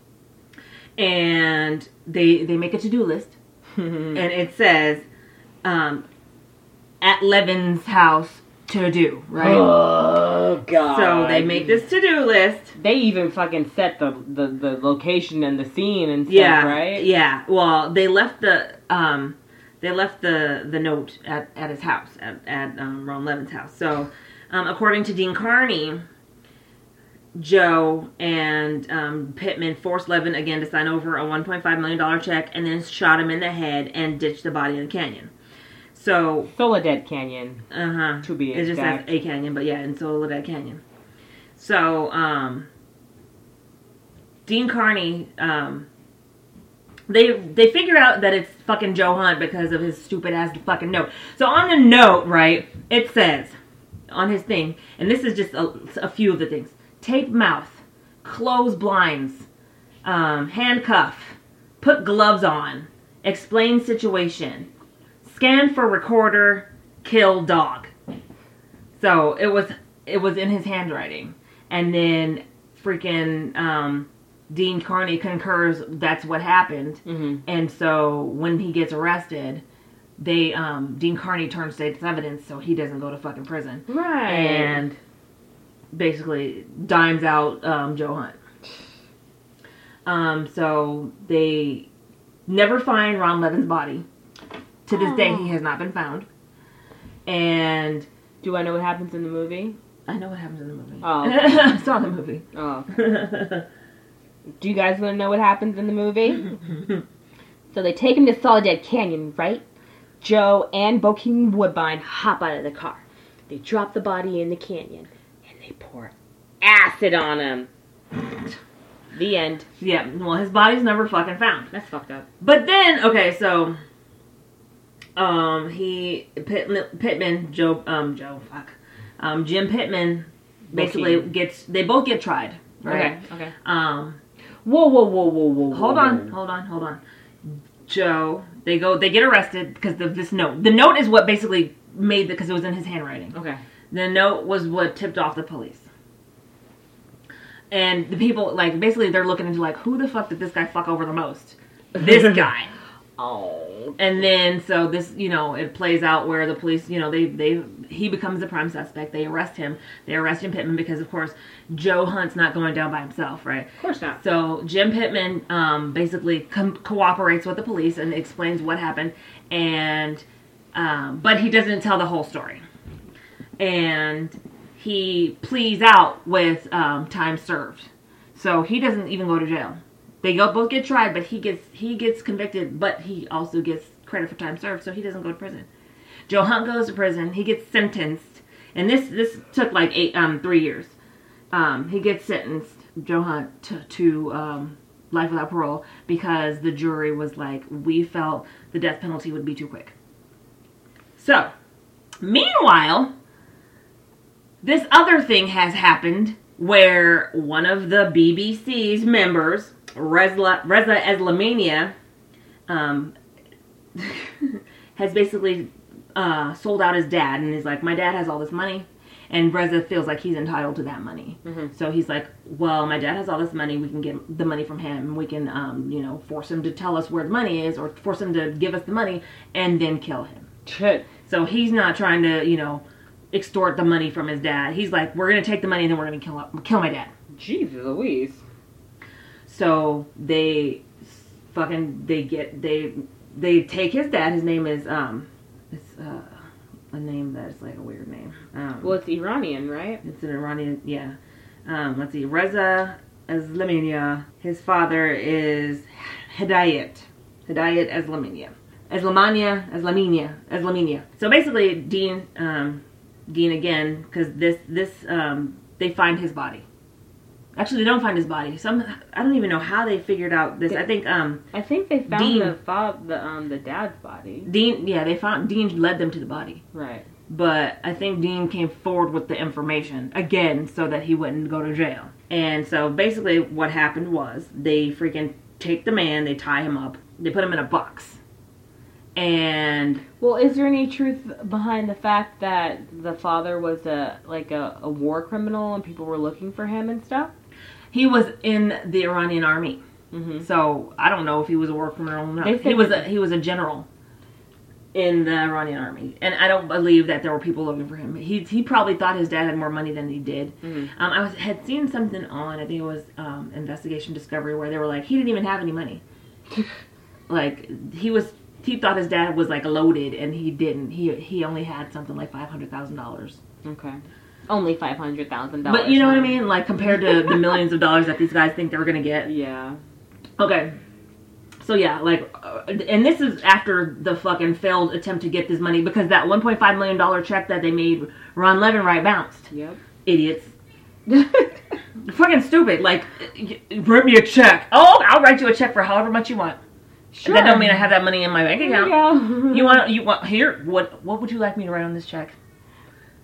and they they make a to-do list, and it says, um, at Levin's house to do, right? Oh god. So they make this to-do list. They even fucking set the, the, the location and the scene and stuff, Yeah, right? yeah. Well, they left the um, they left the the note at, at his house at at um, Ron Levin's house. So, um, according to Dean Carney, Joe and um, Pittman forced Levin again to sign over a one point five million dollars check and then shot him in the head and ditched the body in the canyon. So, Soledad Canyon. uh huh. To be It just says exact. a canyon, but yeah, in Soledad Canyon. So, um, Dean Carney, um, they they figure out that it's fucking Joe Hunt because of his stupid ass fucking note. So on the note, right, it says on his thing, and this is just a, a few of the things: tape mouth, close blinds, um, handcuff, put gloves on, explain situation, scan for recorder, kill dog. So it was it was in his handwriting. And then freaking um, Dean Carney concurs that's what happened. Mm-hmm. And so when he gets arrested, they um, Dean Carney turns state's evidence so he doesn't go to fucking prison. Right. And basically dimes out um, Joe Hunt. Um, so they never find Ron Levin's body. To this day, he has not been found. And do I know what happens in the movie? I know what happens in the movie. Oh. I saw the movie. Oh. Do you guys want to know what happens in the movie? So they take him to Soledad Canyon, right? Joe and Bokeem Woodbine hop out of the car. They drop the body in the canyon, and they pour acid on him. The end. Yeah, well, his body's never fucking found. That's fucked up. But then, okay, so, um, he, Pitt, Pittman, Joe, um, Joe, fuck, um, Jim Pittman, basically Bokeem. gets, they both get tried, right? Okay, okay. Um, Whoa, whoa, whoa, whoa, whoa. hold whoa, on, whoa. hold on, hold on. Joe, they go, they get arrested because of this note. The note is what basically made the, because it was in his handwriting. Okay. The note was what tipped off the police. And the people, like, basically they're looking into, like, who the fuck did this guy fuck over the most? This guy. Oh. And then, so this, you know, it plays out where the police, you know, they, they, he becomes the prime suspect. They arrest him. They arrest Jim Pittman because, of course, Joe Hunt's not going down by himself, right? Of course not. So Jim Pittman um, basically com- cooperates with the police and explains what happened. And, um, but he doesn't tell the whole story. And he pleads out with um, time served. So he doesn't even go to jail. They go, both get tried, but he gets he gets convicted, but he also gets credit for time served, so he doesn't go to prison. Joe Hunt goes to prison. He gets sentenced, and this this took like eight um three years. Um, he gets sentenced, Joe Hunt, to, to um, life without parole because the jury was like, we felt the death penalty would be too quick. So, meanwhile, this other thing has happened where one of the B B C's members, Reza, Reza Eslamania, um, has basically uh, sold out his dad, and he's like, my dad has all this money, and Reza feels like he's entitled to that money. Mm-hmm. So he's like, well, my dad has all this money, we can get the money from him, we can, um, you know, force him to tell us where the money is, or force him to give us the money, and then kill him. Shit. So he's not trying to, you know, extort the money from his dad. He's like, we're going to take the money and then we're going to kill kill my dad. Jesus Louise. So they fucking, they get, they, they take his dad. His name is, um, it's, uh, a name that's like a weird name. Um, Well, it's Iranian, right? it's an Iranian, yeah. Um, let's see, Reza Eslamania. His father is Hidayat. Hidayat Eslamania. Eslamania, Eslamania, Eslamania. So basically, Dean, um, Dean again, because this, this, um, they find his body. Actually, they don't find his body. Some, I don't even know how they figured out this. I think, um, I think they found Dean- the fa- the um the dad's body. Dean, yeah, they found, Dean led them to the body. Right. But I think Dean came forward with the information again so that he wouldn't go to jail. And so basically what happened was they freaking take the man, they tie him up, they put him in a box. And Well, is there any truth behind the fact that the father was a like a, a war criminal and people were looking for him and stuff? he was in the Iranian army. Mm-hmm. So I don't know if he was a war criminal or not. They said He was a, that- he was a general in the Iranian army. And I don't believe that there were people looking for him. He he probably thought his dad had more money than he did. Mm-hmm. Um, I was, had seen something on, I think it was um, Investigation Discovery, where they were like, he didn't even have any money. Like, he was, he thought his dad was like loaded, and he didn't. He he only had something like five hundred thousand dollars. Okay. Only five hundred thousand dollars. But you know what I mean? Like, compared to the millions of dollars that these guys think they were going to get. Yeah. Okay. So yeah, like, uh, and this is after the fucking failed attempt to get this money, because that one point five million dollars check that they made Ron Levinwright bounced. Yep. Idiots. Fucking stupid. Like, y- write me a check. Oh, I'll write you a check for however much you want. Sure. That don't mean I have that money in my bank There you account. go. You want, you want, here, what, what would you like me to write on this check?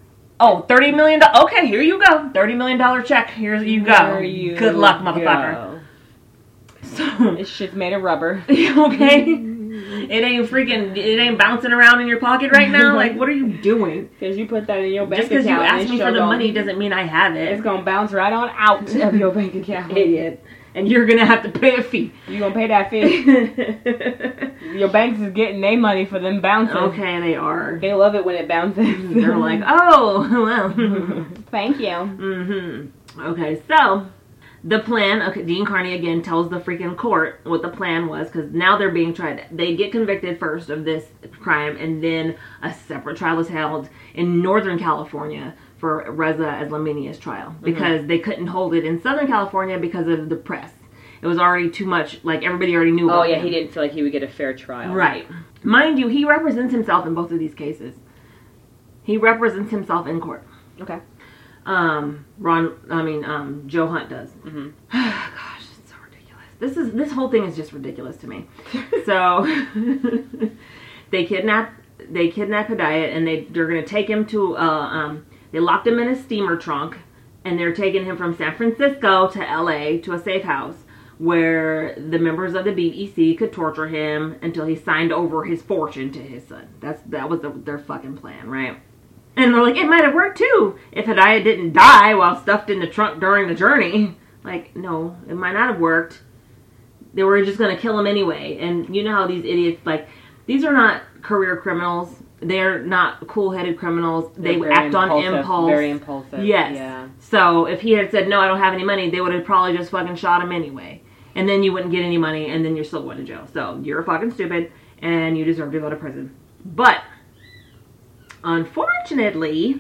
Oh, thirty million dollars. Okay, here you go. thirty million dollars check. Here you go. There you Good luck, motherfucker. go. So, This shit's made of rubber. okay? It ain't freaking, it ain't bouncing around in your pocket right now. Like, what are you doing? Because you put that in your bank Just because you account. asked and me it's for the gonna- money doesn't mean I have It's it. going to bounce right on out of your bank account. Idiot. And you're gonna have to pay a fee. You're going to pay that fee. Your banks is getting their money for them bouncing. Okay, they are. They love it when it bounces. They're like, oh, well. Thank you. Mm-hmm. Okay, so the plan. Okay, Dean Carney again tells the freaking court what the plan was, because now they're being tried. They get convicted first of this crime, and then a separate trial is held in Northern California for Reza Islaminia's trial, because mm-hmm. they couldn't hold it in Southern California because of the press. It was already too much. Like, everybody already knew. Oh about yeah, him. he didn't feel like he would get a fair trial. Right. Mind you, he represents himself in both of these cases. He represents himself in court. Okay. Um, Ron, I mean, um, Joe Hunt does. Mm-hmm. Gosh, it's so ridiculous. This is, this whole thing is just ridiculous to me. So, they kidnap, they kidnap Hidayat, and they, they're gonna take him to, uh, um, they locked him in a steamer trunk, and they're taking him from San Francisco to L A to a safe house, where the members of the B B C could torture him until he signed over his fortune to his son. That's, that was the, their fucking plan, right? And they're like, it might have worked too if Hidayat didn't die while stuffed in the trunk during the journey. Like, no, it might not have worked. They were just going to kill him anyway. And you know how these idiots, like, these are not career criminals. They're not cool-headed criminals. They They're act on impulsive, impulse. Very impulsive. Yes. Yeah. So if he had said, no, I don't have any money, they would have probably just fucking shot him anyway. And then you wouldn't get any money, and then you're still going to jail. So you're fucking stupid, and you deserve to go to prison. But unfortunately,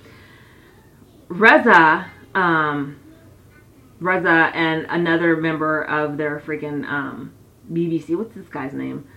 Reza, um, Reza and another member of their freaking um, B B C, what's this guy's name?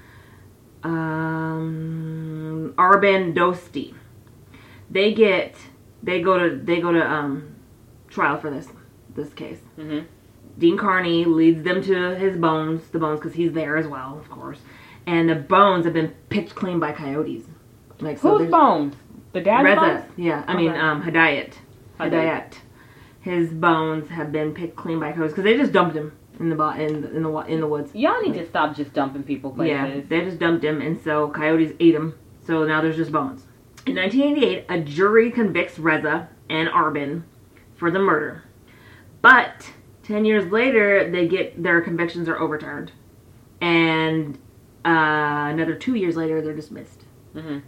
Um, Arben Dosti. They get, they go to, they go to um, trial for this, this case. Mm-hmm. Dean Carney leads them to his bones, the bones, because he's there as well, of course. And the bones have been picked clean by coyotes. Like, so Whose bones? The dad's Reza's, bones? yeah. I Okay. mean, um, Hidayat. Hidayat. Hidayat. His bones have been picked clean by coyotes because they just dumped him in the bo- in the, in the wa- in the woods. Y'all need to stop just dumping people places. Yeah, they just dumped him, and so coyotes ate him. So now there's just bones. In nineteen eighty-eight, a jury convicts Reza and Arben for the murder, but ten years later, they get their convictions are overturned, and uh, another two years later, they're dismissed. Mm-hmm.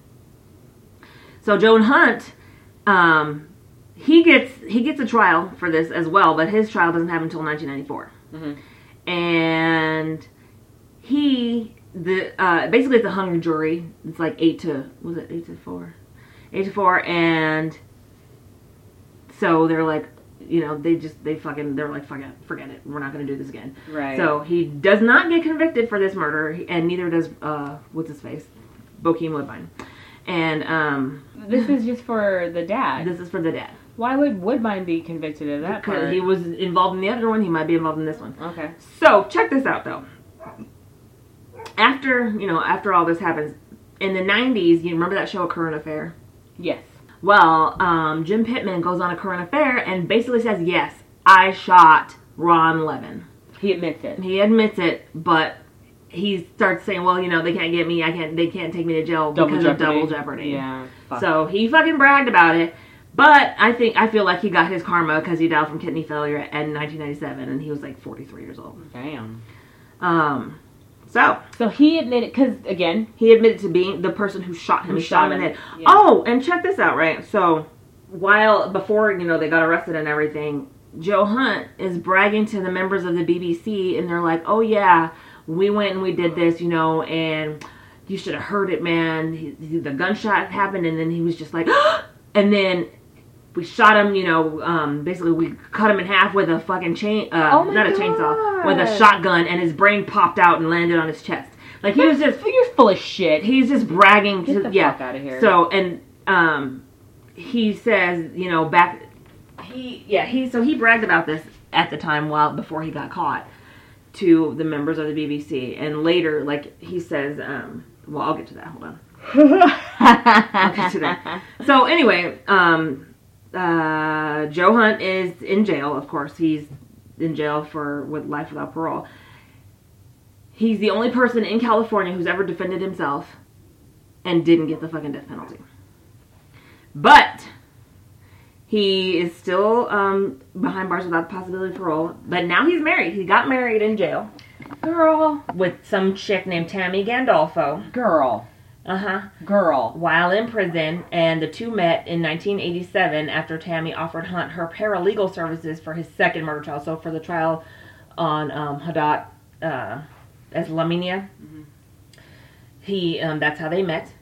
So Joe Hunt, um, he gets he gets a trial for this as well, but his trial doesn't happen until nineteen ninety-four. Mm-hmm. And he the uh, basically it's a hung jury. It's like eight to was it eight to four, eight to four, and so they're like, you know, they just they fucking they're like fuck it, forget it, we're not gonna do this again. Right. So he does not get convicted for this murder, and neither does uh, what's his face, Bokeem Woodbine. And um, This is just for the dad. this is for the dad. Why would Woodbine be convicted of that Because part? he was involved in the other one, he might be involved in this one. Okay. So, check this out, though. After, you know, after all this happens, in the nineties, you remember that show, A Current Affair? Yes. Well, um, Jim Pittman goes on A Current Affair and basically says, yes, I shot Ron Levin. He admits it. He admits it, but he starts saying, well, you know, they can't get me, I can't, they can't take me to jail Double because jeopardy. of double jeopardy. Yeah. Fuck. So, he fucking bragged about it. But I think, I feel like he got his karma because he died from kidney failure in nineteen ninety-seven, and he was like forty-three years old. Damn. Um, so, So he admitted, because again, he admitted to being the person who shot him. Who He shot him in shot the him, head. yeah. Oh, and check this out, right? So, while, before, you know, they got arrested and everything, Joe Hunt is bragging to the members of the B B C, and they're like, oh yeah, we went and we did this, you know, and you should have heard it, man. He, he- the gunshot happened, and then he was just like, and then we shot him, you know, um, basically we cut him in half with a fucking chain, uh, Oh my not a chainsaw, with a God. shotgun, and his brain popped out and landed on his chest. Like, he was just, you're full of shit. he's just bragging. Get to, the yeah. fuck out of here. So, and, um, he says, you know, back, he, yeah, he, so he bragged about this at the time while, before he got caught to the members of the B B C. And later, like, he says, um, well, I'll get to that, hold on. I'll get to that. So, anyway, um, uh, Joe Hunt is in jail, of course. He's in jail for with life without parole. He's the only person in California who's ever defended himself and didn't get the fucking death penalty. But he is still um, behind bars without the possibility of parole. But now he's married. He got married in jail. Girl. With some chick named Tammy Gandolfo. Girl. Uh-huh. Girl. While in prison, and the two met in nineteen eighty-seven after Tammy offered Hunt her paralegal services for his second murder trial. So for the trial on um, Hadat uh, as Laminia. Mm-hmm. He, um, that's how they met.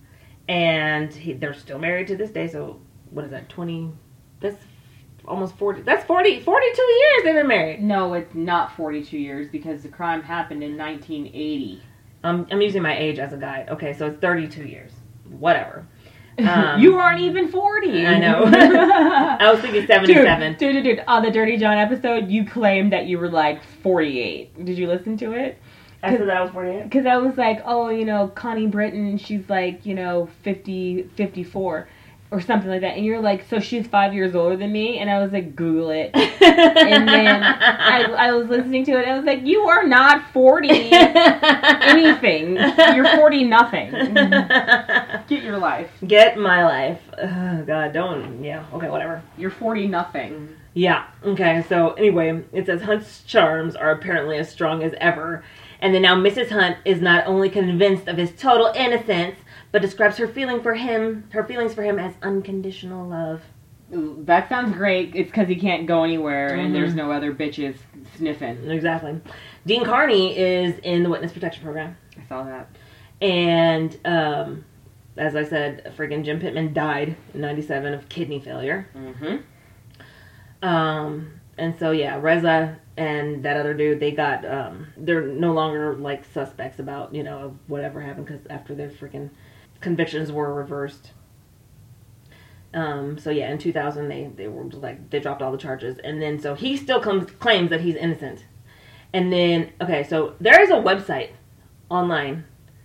And he, they're still married to this day, so what is that, twenty, that's almost forty, that's forty, forty-two years they've been married. No, it's not forty-two years because the crime happened in nineteen eighty. Um, I'm using my age as a guide. Okay, so it's thirty-two years. Whatever. Um, you aren't even forty. I know. I was thinking seventy-seven. Dude, dude, dude, dude, on the Dirty John episode, you claimed that you were like forty-eight. Did you listen to it? I said that I was forty-eight? Because I was like, oh, you know, Connie Britton, she's like, you know, fifty, fifty-four. Or something like that. And you're like, so she's five years older than me? And I was like, Google it. And then I, I was listening to it, and I was like, you are not forty anything. You're forty nothing. Get your life. Get my life. Oh, God, don't. Yeah, okay, whatever. You're forty nothing. Yeah, okay, so anyway, it says Hunt's charms are apparently as strong as ever. And then now Missus Hunt is not only convinced of his total innocence, but describes her feeling for him, her feelings for him as unconditional love. Ooh, that sounds great. It's because he can't go anywhere, Mm-hmm. and there's no other bitches sniffing. Exactly. Dean Carney is in the Witness Protection Program. I saw that. And, um, as I said, friggin' Jim Pittman died in ninety-seven of kidney failure. Mm-hmm. Um, and so, yeah, Reza and that other dude, they got, um, they're no longer, like, suspects about, you know, whatever happened, because after their freaking convictions were reversed. Um, so yeah, in two thousand, they, they were, like, they dropped all the charges, and then, so he still comes, claims that he's innocent. And then, okay, so there is a website online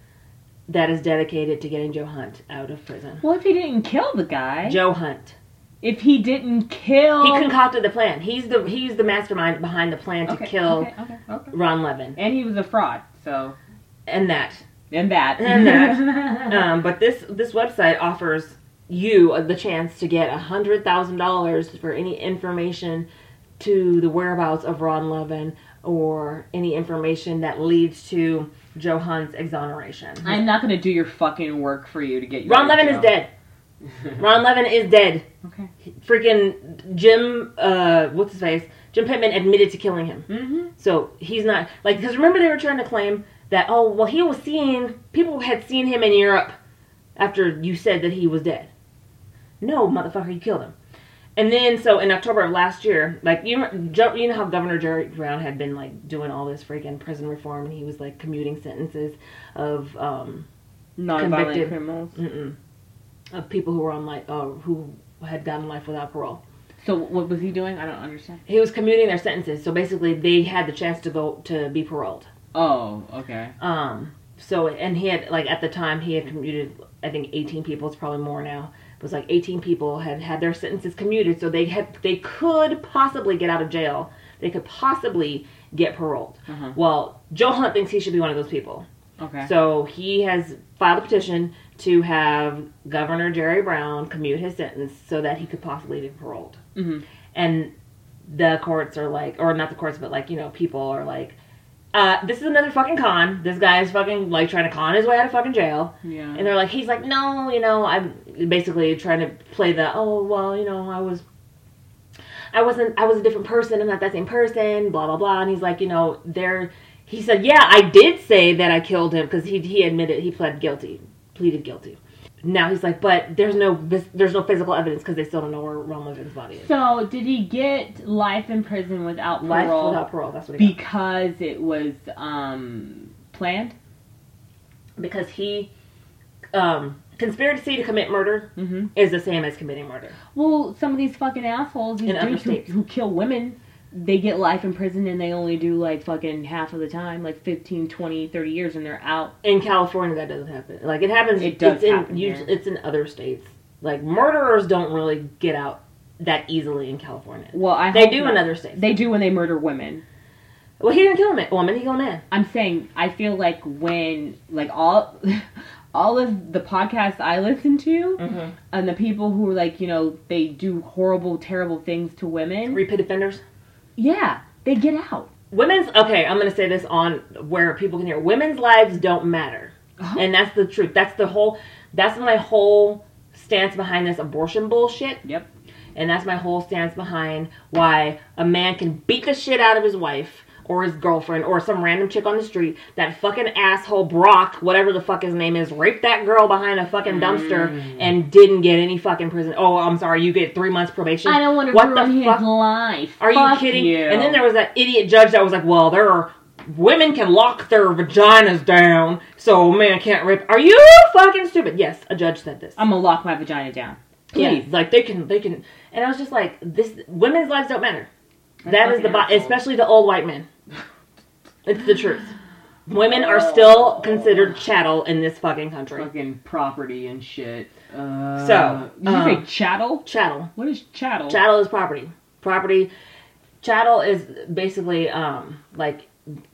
that is dedicated to getting Joe Hunt out of prison. Well, if he didn't kill the guy. Joe Hunt. If he didn't kill... He concocted the plan. He's the he's the mastermind behind the plan to okay, kill okay, okay, okay. Ron Levin. And he was a fraud, so... And that. And that. And that. um, but this, this website offers you the chance to get one hundred thousand dollars for any information to the whereabouts of Ron Levin or any information that leads to Joe Hunt's exoneration. I'm not going to do your fucking work for you to get you Ron out of Levin jail. is dead. Ron Levin is dead. Okay. Freaking Jim, uh, what's his face? Jim Pittman admitted to killing him. Mm-hmm. So he's not, like, because remember they were trying to claim that, oh, well, he was seen, people had seen him in Europe after you said that he was dead. No, motherfucker, you killed him. And then, so in October of last year, like, you, you know how Governor Jerry Brown had been, like, doing all this freaking prison reform, and he was, like, commuting sentences of, um, Non-violent convicted criminals. Mm-mm, of people who were on, like, uh, who had gotten life without parole. So what was he doing? I don't understand. He was commuting their sentences, so basically they had the chance to go, to be paroled. Oh, okay. Um, so, and he had, like, at the time, he had commuted, I think, eighteen people, it's probably more now. It was like eighteen people had had their sentences commuted, so they had, they could possibly get out of jail. They could possibly get paroled. Uh-huh. Well, Joe Hunt thinks he should be one of those people. Okay. So he has filed a petition to have Governor Jerry Brown commute his sentence so that he could possibly be paroled. Mm-hmm. And the courts are like, or not the courts, but like, you know, people are like, uh, this is another fucking con. This guy is fucking, like, trying to con his way out of fucking jail. Yeah. And they're like, he's like, no, you know, I'm basically trying to play the, oh, well, you know, I was, I wasn't, I was a different person. I'm not that same person, blah, blah, blah. And he's like, you know, they're, he said, yeah, I did say that I killed him because he, he admitted, he pled guilty, pleaded guilty. Now he's like, but there's no there's no physical evidence because they still don't know where Ron Levin's body is. So did he get life in prison without parole? Life without parole. That's what he got. Because it was um, planned. Because he um, conspiracy to commit murder Mm-hmm. is the same as committing murder. Well, some of these fucking assholes, these In other dudes who, states. who kill women, they get life in prison and they only do like fucking half of the time, like fifteen, twenty, thirty years, and they're out. In California, that doesn't happen. Like, it happens. It does it's in, happen us- here. It's in other states. Like, murderers don't really get out that easily in California. Well, I They hope do not. in other states. They do when they murder women. Well, he didn't kill a man. woman. He killed a man. I'm saying I feel like when like all all of the podcasts I listen to Mm-hmm. and the people who are like, you know, they do horrible, terrible things to women. Repeat offenders. Yeah, they get out. Women's okay. I'm gonna say this on where people can hear. Women's lives don't matter, Uh-huh. and that's the truth. That's the whole. That's my whole stance behind this abortion bullshit. Yep. And that's my whole stance behind why a man can beat the shit out of his wife or his girlfriend or some random chick on the street. That fucking asshole Brock, whatever the fuck his name is, raped that girl behind a fucking dumpster Mm. and didn't get any fucking prison. Oh, I'm sorry, you get three months probation. I don't want to What ruin the his fuck? life. Are Fuck you kidding? You. And then there was that idiot judge that was like, well, there are women can lock their vaginas down, so a man can't rape. Are you fucking stupid? Yes, a judge said this. I'm gonna lock my vagina down. Please, like they can, they can, and I was just like, this women's lives don't matter. That's That is the, fucking bo- asshole. especially the old white men. It's the truth. Women are still considered chattel in this fucking country. Fucking property and shit. Uh, So, did you um, say chattel? Chattel. What is chattel? Chattel is property. Property. Chattel is basically um like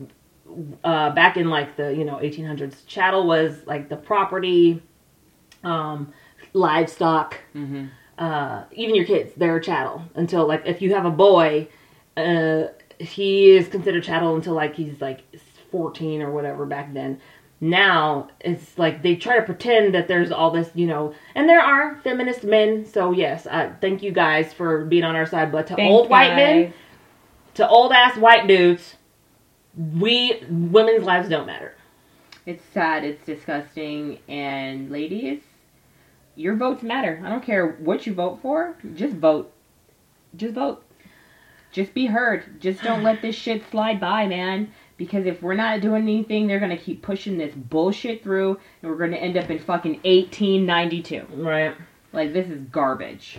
uh back in like the you know eighteen hundreds. Chattel was like the property, um, livestock. Mm-hmm. Uh, even your kids, they're chattel until like if you have a boy, uh, he is considered chattel until like he's like fourteen or whatever back then. Now it's like they try to pretend that there's all this, you know, and there are feminist men. So yes, uh, thank you guys for being on our side. But to Thanks, old white men, guys. to old ass white dudes, we women's lives don't matter. It's sad. It's disgusting. And ladies, your votes matter. I don't care what you vote for. Just vote. Just vote. Just be heard. Just don't let this shit slide by, man. Because if we're not doing anything, they're going to keep pushing this bullshit through. And we're going to end up in fucking eighteen ninety-two. Right. Like, this is garbage.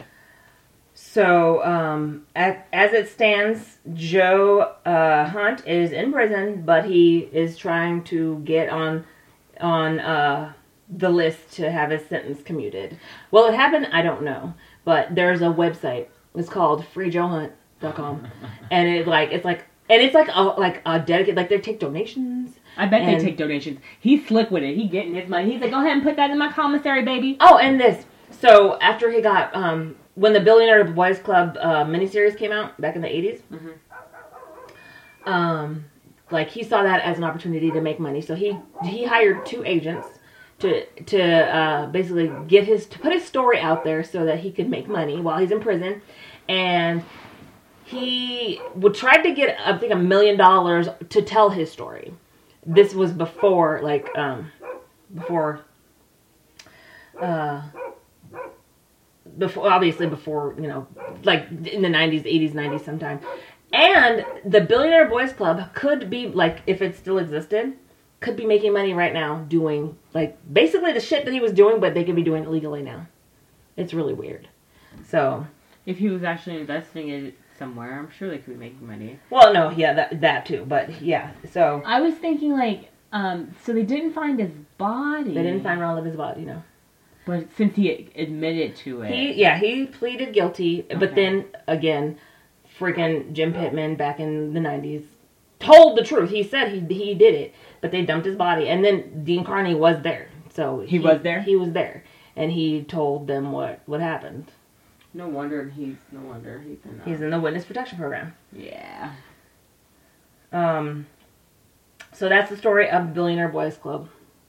So, um, at, as it stands, Joe uh, Hunt is in prison, but he is trying to get on on uh, the list to have his sentence commuted. Will it happen? I don't know. But there's a website. It's called free joe hunt dot com, and it like it's like and it's like a like a dedicated like they take donations. I bet And- they take donations. He's slick with it. He getting his money. He's like, go ahead and put that in my commissary, baby. Oh, and this. So after he got um, when the Billionaire Boys Club uh, miniseries came out back in the eighties, Mhm. um, like he saw that as an opportunity to make money. So he he hired two agents to to uh, basically get his to put his story out there so that he could make money while he's in prison, and he would try to get I think a million dollars to tell his story. This was before like um, before. Uh, before obviously before you know like in the nineties, eighties, nineties sometime, and the Billionaire Boys Club could be like if it still existed could be making money right now doing like basically the shit that he was doing, but they could be doing it legally now. It's really weird. So If he was actually investing it somewhere, I'm sure they could be making money. well no yeah that that too, but yeah, so I was thinking like, um, so they didn't find his body. they didn't find all of his body, you know. But since he admitted to it. He yeah he pleaded guilty, but Okay. then again, freaking Jim Pittman back in the nineties told the truth. He said he he did it, but they dumped his body, and then Dean Carney was there, so He was there? He was there, and he told them what what happened. No wonder he's, no wonder he's in, uh, He's in the witness protection program. yeah. Um, so that's the story of Billionaire Boys Club.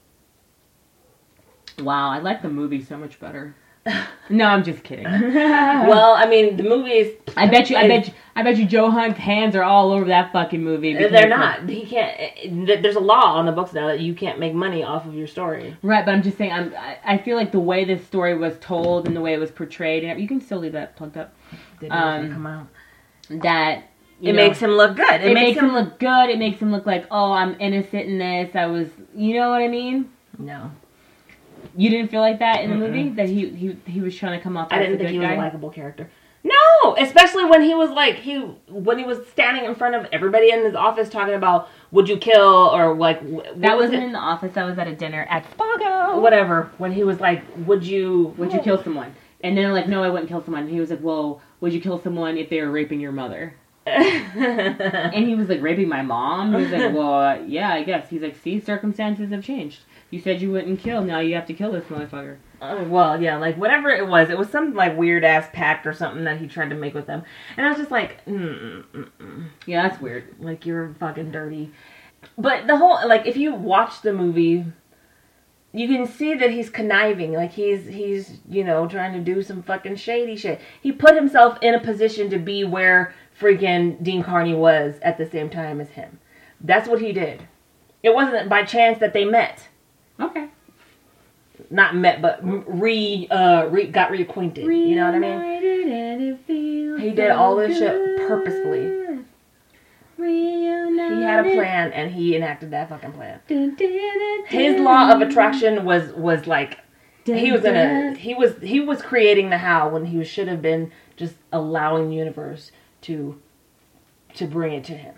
Wow, I like the movie so much better. No, I'm just kidding. Well, I mean, the movies. I bet you, I is- bet you, I bet you Joe Hunt's hands are all over that fucking movie. because- They're not. He can't. There's a law on the books now that you can't make money off of your story. Right, but I'm just saying, I'm, I, I feel like the way this story was told and the way it was portrayed, and you can still leave that plugged up, Didn't Um, even come out. that, you It know, makes him look good. it, makes him look good, it makes him look like, oh, I'm innocent in this, I was, you know what I mean? No, You didn't feel like that in the Mm-mm. movie? That he, he, he was trying to come off as I didn't a think good he was guy? a likable character. No, especially when he was like he when he was standing in front of everybody in his office talking about would you kill or like wh- what That was wasn't it? in the office, that was at a dinner at Spago. Whatever. When he was like, would you Would you kill someone? And then like, no, I wouldn't kill someone. And he was like, well, would you kill someone if they were raping your mother? And he was like, raping my mom? He was like, well, uh, yeah, I guess. He's like, see, circumstances have changed. You said you wouldn't kill, now you have to kill this motherfucker. Uh, well, yeah, like, whatever it was, it was some, like, weird-ass pact or something that he tried to make with them. And I was just like, mm, mm, mm. Yeah, that's weird. Like, you're fucking dirty. But the whole, like, if you watch the movie, you can see that he's conniving. Like, he's, he's, you know, trying to do some fucking shady shit. He put himself in a position to be where freaking Dean Carney was at the same time as him. That's what he did. It wasn't by chance that they met. Okay. Not met, but re, uh, re, got reacquainted. You know what I mean? He did all this shit purposefully. Reunited. He had a plan, and he enacted that fucking plan. His law of attraction was was like he was gonna he was he was creating the how when he should have been just allowing the universe to to bring it to him.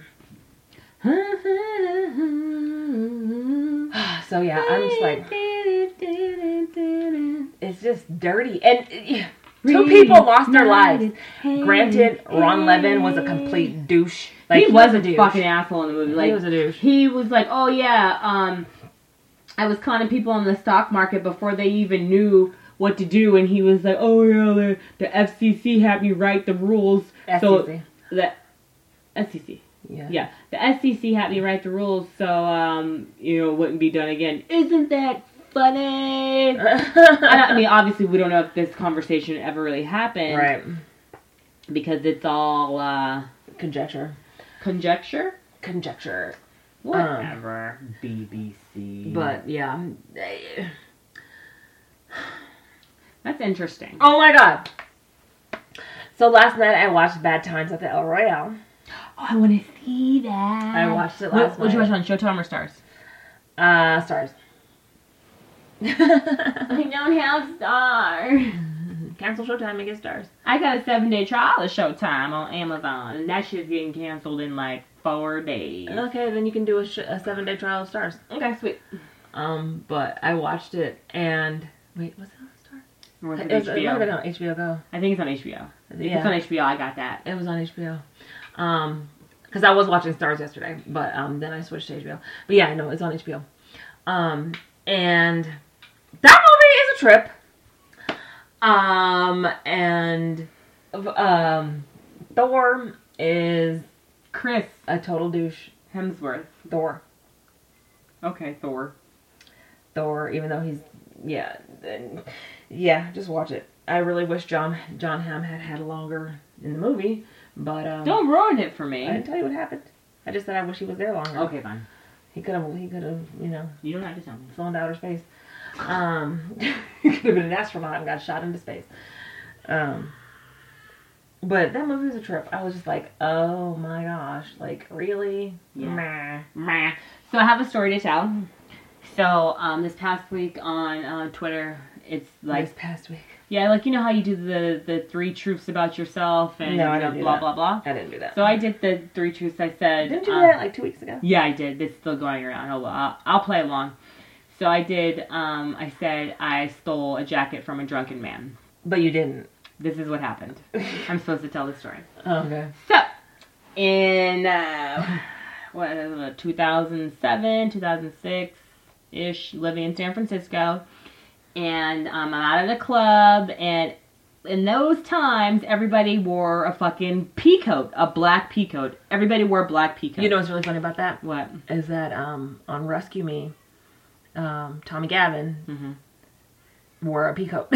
So yeah, I'm just like, it's just dirty. And uh, two people lost their lives. Granted, Ron Levin was a complete douche. Like, he was a douche. Fucking asshole in the movie. Like, he was a douche. He was like, oh yeah, um, I was conning people in the stock market before they even knew what to do, and he was like, oh yeah, the, the F C C had me write the rules. F C C. So the S C C. Yeah. Yeah. The S C C had me write the rules so, um, you know, it wouldn't be done again. Isn't that funny? I, I mean, obviously, we don't know if this conversation ever really happened. Right. Because it's all, uh... conjecture. Conjecture? Conjecture. Whatever. Um, B B C. But, yeah. That's interesting. Oh my god. So last night I watched Bad Times at the El Royale. Oh, I want to see that. I watched it last what, night. What'd you watch on Showtime or Stars? Uh, Stars. I don't have Stars. Cancel Showtime and get Stars. I got a seven day trial of Showtime on Amazon, and that shit's getting canceled in like four days. Okay, then you can do a, sh- a seven day trial of Stars. Okay, sweet. Um, but I watched it, and wait, was it on Stars? Or was it, it was, H B O? It might have been on H B O Go. I think it's on H B O. If Yeah. it's on H B O, I got that. It was on H B O. Um, because I was watching Stars yesterday, but um, then I switched to H B O. But yeah, I know it's on H B O. Um, and that movie is a trip. Um, and um, Thor is Chris a total douche. Hemsworth. Thor. Okay, Thor. Thor, even though he's yeah, yeah, just watch it. I really wish John John Hamm had had longer in the movie, but um, don't ruin it for me. I didn't tell you what happened. I just said I wish he was there longer. Okay, fine. He could have, he could have, you know. You don't have to tell me. Flown to outer space. Um, he could have been an astronaut and got shot into space. Um, but that movie was a trip. I was just like, oh my gosh, like really? Yeah. Meh. Meh. So I have a story to tell. So um, this past week on uh, Twitter, it's like this past week. Yeah, like you know how you do the the three truths about yourself and no, I you know, didn't do blah that. blah blah. I didn't do that. So I did the three truths. I said. Didn't you um, do that like two weeks ago? Yeah, I did. It's still going around. Oh well, I'll, I'll play along. So I did. Um, I said I stole a jacket from a drunken man. But you didn't. This is what happened. I'm supposed to tell the story. Oh, okay. So in uh, what uh, two thousand seven, two thousand six ish, living in San Francisco, and um, I'm out at a club, and in those times, everybody wore a fucking pea coat, a black pea coat. Everybody wore a black pea coat. You know what's really funny about that? What? Is that um, on Rescue Me, um, Tommy Gavin Mm-hmm. wore a pea coat.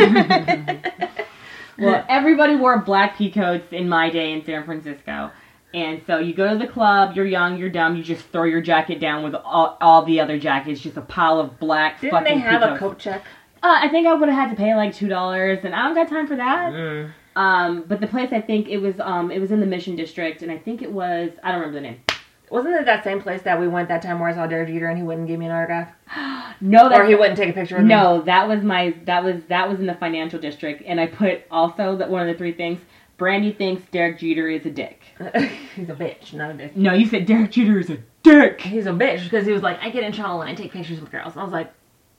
Well, everybody wore black pea coats in my day in San Francisco. And so you go to the club, you're young, you're dumb, you just throw your jacket down with all, all the other jackets, just a pile of black Didn't fucking they have pea a coat check? Uh, I think I would have had to pay like two dollars, and I don't got time for that. Mm. Um, but the place, I think it was, um, it was in the Mission District, and I think it was, I don't remember the name. Wasn't it that same place that we went that time where I saw Derek Jeter and he wouldn't give me an autograph? No, that Or he wouldn't take a picture with me? No, that was my, that was, that was in the Financial District, and I put also that one of the three things, Brandy thinks Derek Jeter is a dick. He's a bitch, not a dick. No, you said Derek Jeter is a dick. He's a bitch because he was like, I get in trouble when I take pictures with girls. And I was like,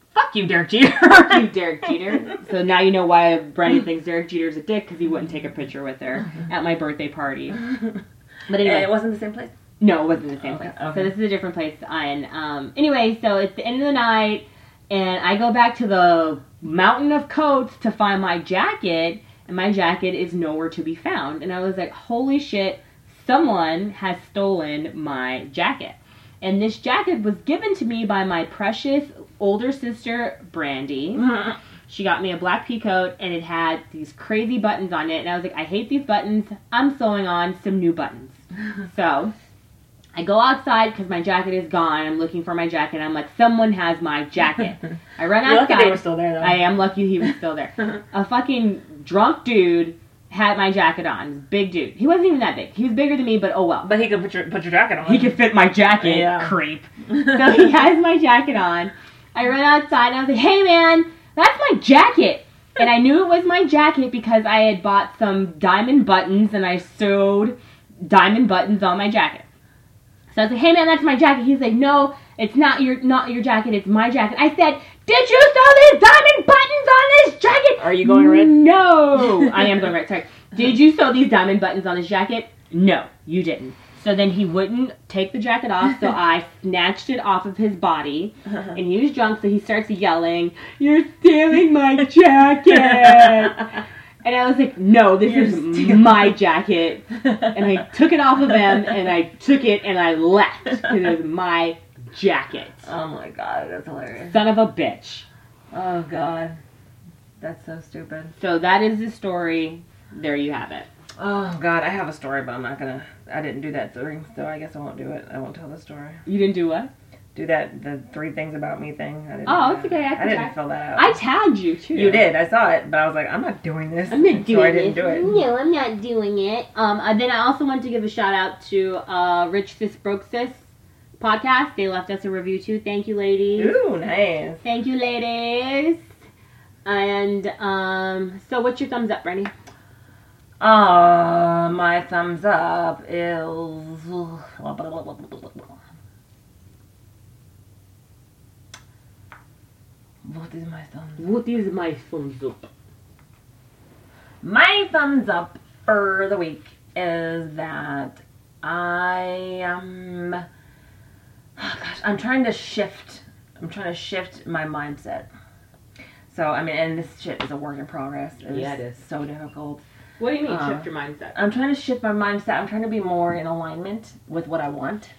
Fuck you, Derek Jeter. Fuck you, Derek Jeter. So now you know why Brandy thinks Derek Jeter's a dick, because he wouldn't take a picture with her at my birthday party. But anyway. And it wasn't the same place? No, it wasn't the same Okay, place. okay. So this is a different place. And um, anyway, so it's the end of the night, and I go back to the mountain of coats to find my jacket, and my jacket is nowhere to be found. And I was like, holy shit, someone has stolen my jacket. And this jacket was given to me by my precious older sister, Brandy. She got me a black pea coat, and it had these crazy buttons on it. And I was like, I hate these buttons. I'm sewing on some new buttons. So I go outside because my jacket is gone. I'm looking for my jacket. I'm like, someone has my jacket. I run You're outside. lucky they were still there, though. I am lucky he was still there. A fucking drunk dude had my jacket on. Big dude. He wasn't even that big. He was bigger than me, but oh well. But he could put your put your jacket on. He could fit my jacket, Yeah. creep. So he has my jacket on. I run outside and I was like, hey man, that's my jacket. And I knew it was my jacket because I had bought some diamond buttons and I sewed diamond buttons on my jacket. So I was like, hey man, that's my jacket. He's like, no, it's not your not your jacket, it's my jacket. I said, did you sew these diamond buttons on this jacket? Are you going red? No. I am going red, sorry. Did you sew these diamond buttons on this jacket? No, you didn't. So then he wouldn't take the jacket off, so I snatched it off of his body. And he was drunk, so he starts yelling, you're stealing my jacket! And I was like, no, this You're is stealing- my jacket. And I took it off of him, and I took it, and I left. Because it was my jacket. Oh my god, that's hilarious. Son of a bitch. Oh god. That's so stupid. So that is the story. There you have it. Oh god, I have a story, but I'm not gonna. I didn't do that story, so I guess I won't do it. I won't tell the story. You didn't do what? Do that the three things about me thing. I didn't Oh, do it's that. okay, I I, can didn't tag- fill that out. I tagged you, too. You did. I saw it, but I was like, I'm not doing this. I'm not doing so I didn't this. do it. No, I'm not doing it. Um, and then I also want to give a shout out to uh, Rich Sis Broke Sis podcast. They left us a review too. Thank you, ladies. Ooh, nice. Thank you, ladies. And um, so what's your thumbs up, Brenny? Uh, my thumbs up is. What is my thumbs up? What is my thumbs up? My thumbs up for the week is that I am. Oh gosh, I'm trying to shift. I'm trying to shift my mindset. So, I mean, and this shit is a work in progress. It Yeah, is it is. so difficult. What do you mean, Uh, shift your mindset? I'm trying to shift my mindset. I'm trying to be more in alignment with what I want.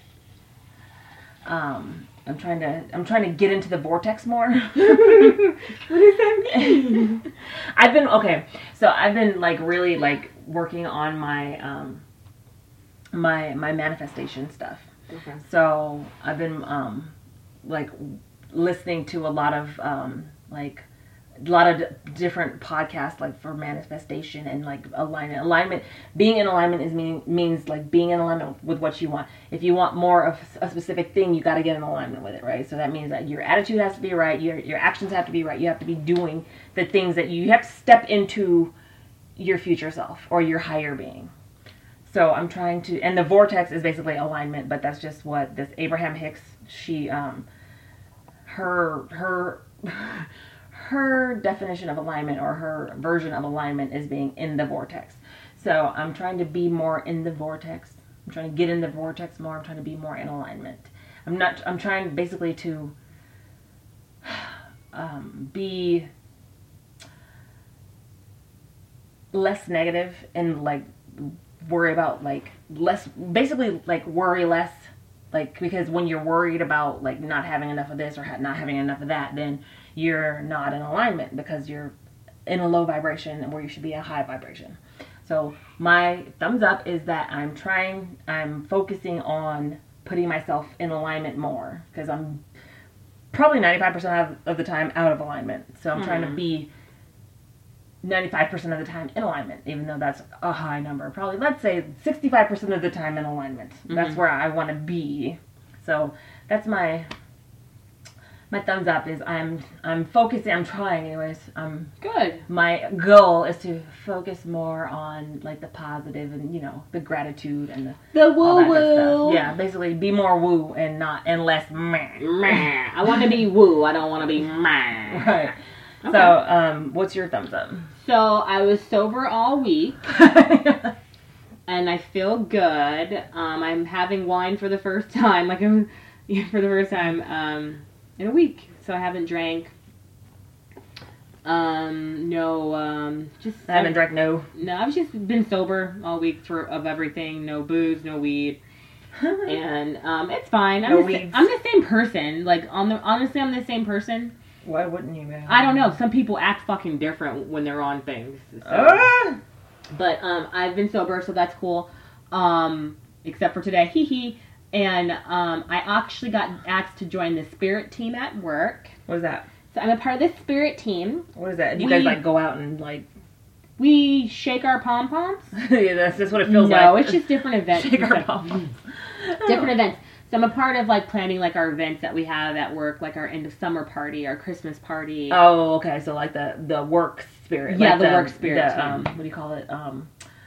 Um, I'm trying to. I'm trying to get into the vortex more. What does that mean? I've been okay. So I've been like really like working on my um my my manifestation stuff. Okay. So I've been um like listening to a lot of um like a lot of d- different podcasts like for manifestation and like alignment. Alignment, being in alignment is mean, means like being in alignment with what you want. If you want more of a specific thing, you got to get in alignment with it, right? So that means that your attitude has to be right, your your actions have to be right. You have to be doing the things that you, you have to step into your future self or your higher being. So I'm trying to, and the vortex is basically alignment, but that's just what this Abraham Hicks, she um her her her definition of alignment or her version of alignment is being in the vortex. So I'm trying to be more in the vortex. I'm trying to get in the vortex more. I'm trying to be more in alignment. I'm not, I'm trying basically to um, be less negative and like worry about like less, basically like worry less. Like, because when you're worried about like not having enough of this or ha- not having enough of that, then you're not in alignment because you're in a low vibration where you should be a high vibration. So my thumbs up is that I'm trying, I'm focusing on putting myself in alignment more because I'm probably ninety-five percent of, of the time out of alignment. So I'm mm. trying to be ninety-five percent of the time in alignment, even though that's a high number. Probably, let's say sixty-five percent of the time in alignment. Mm-hmm. That's where I want to be. So that's my My thumbs up is I'm I'm focusing. I'm trying, anyways. Um, Good. my goal is to focus more on like the positive and you know the gratitude and the The all woo that good stuff. woo. Yeah, basically be more woo and not and less meh. Meh. I want to be woo. I don't want to be meh. Right. Okay. So, um, what's your thumbs up? So I was sober all week, and I feel good. Um, I'm having wine for the first time, like I'm for the first time um, in a week. So I haven't drank. Um, no, um, just I haven't drank no. No, I've just been sober all week for of everything. No booze, no weed, and um, it's fine. I'm No the, sa- weeds. I'm the same person. Like on the honestly, I'm the same person. Why wouldn't you, man? I don't know. Some people act fucking different when they're on things. So. Ah! But um, I've been sober, so that's cool. Um, except for today, hee hee. And um, I actually got asked to join the spirit team at work. What is that? So I'm a part of the spirit team. What is that? Do you We- guys like go out and like? We shake our pom poms. Yeah, that's just what it feels no, like. it's just different events. Shake our It's like- pom-poms. Different events. So I'm a part of like planning like our events that we have at work, like our end of summer party, our Christmas party. Oh, okay. So like the the work spirit. Yeah, like the work spirit The, um, team. what do you call it? Um,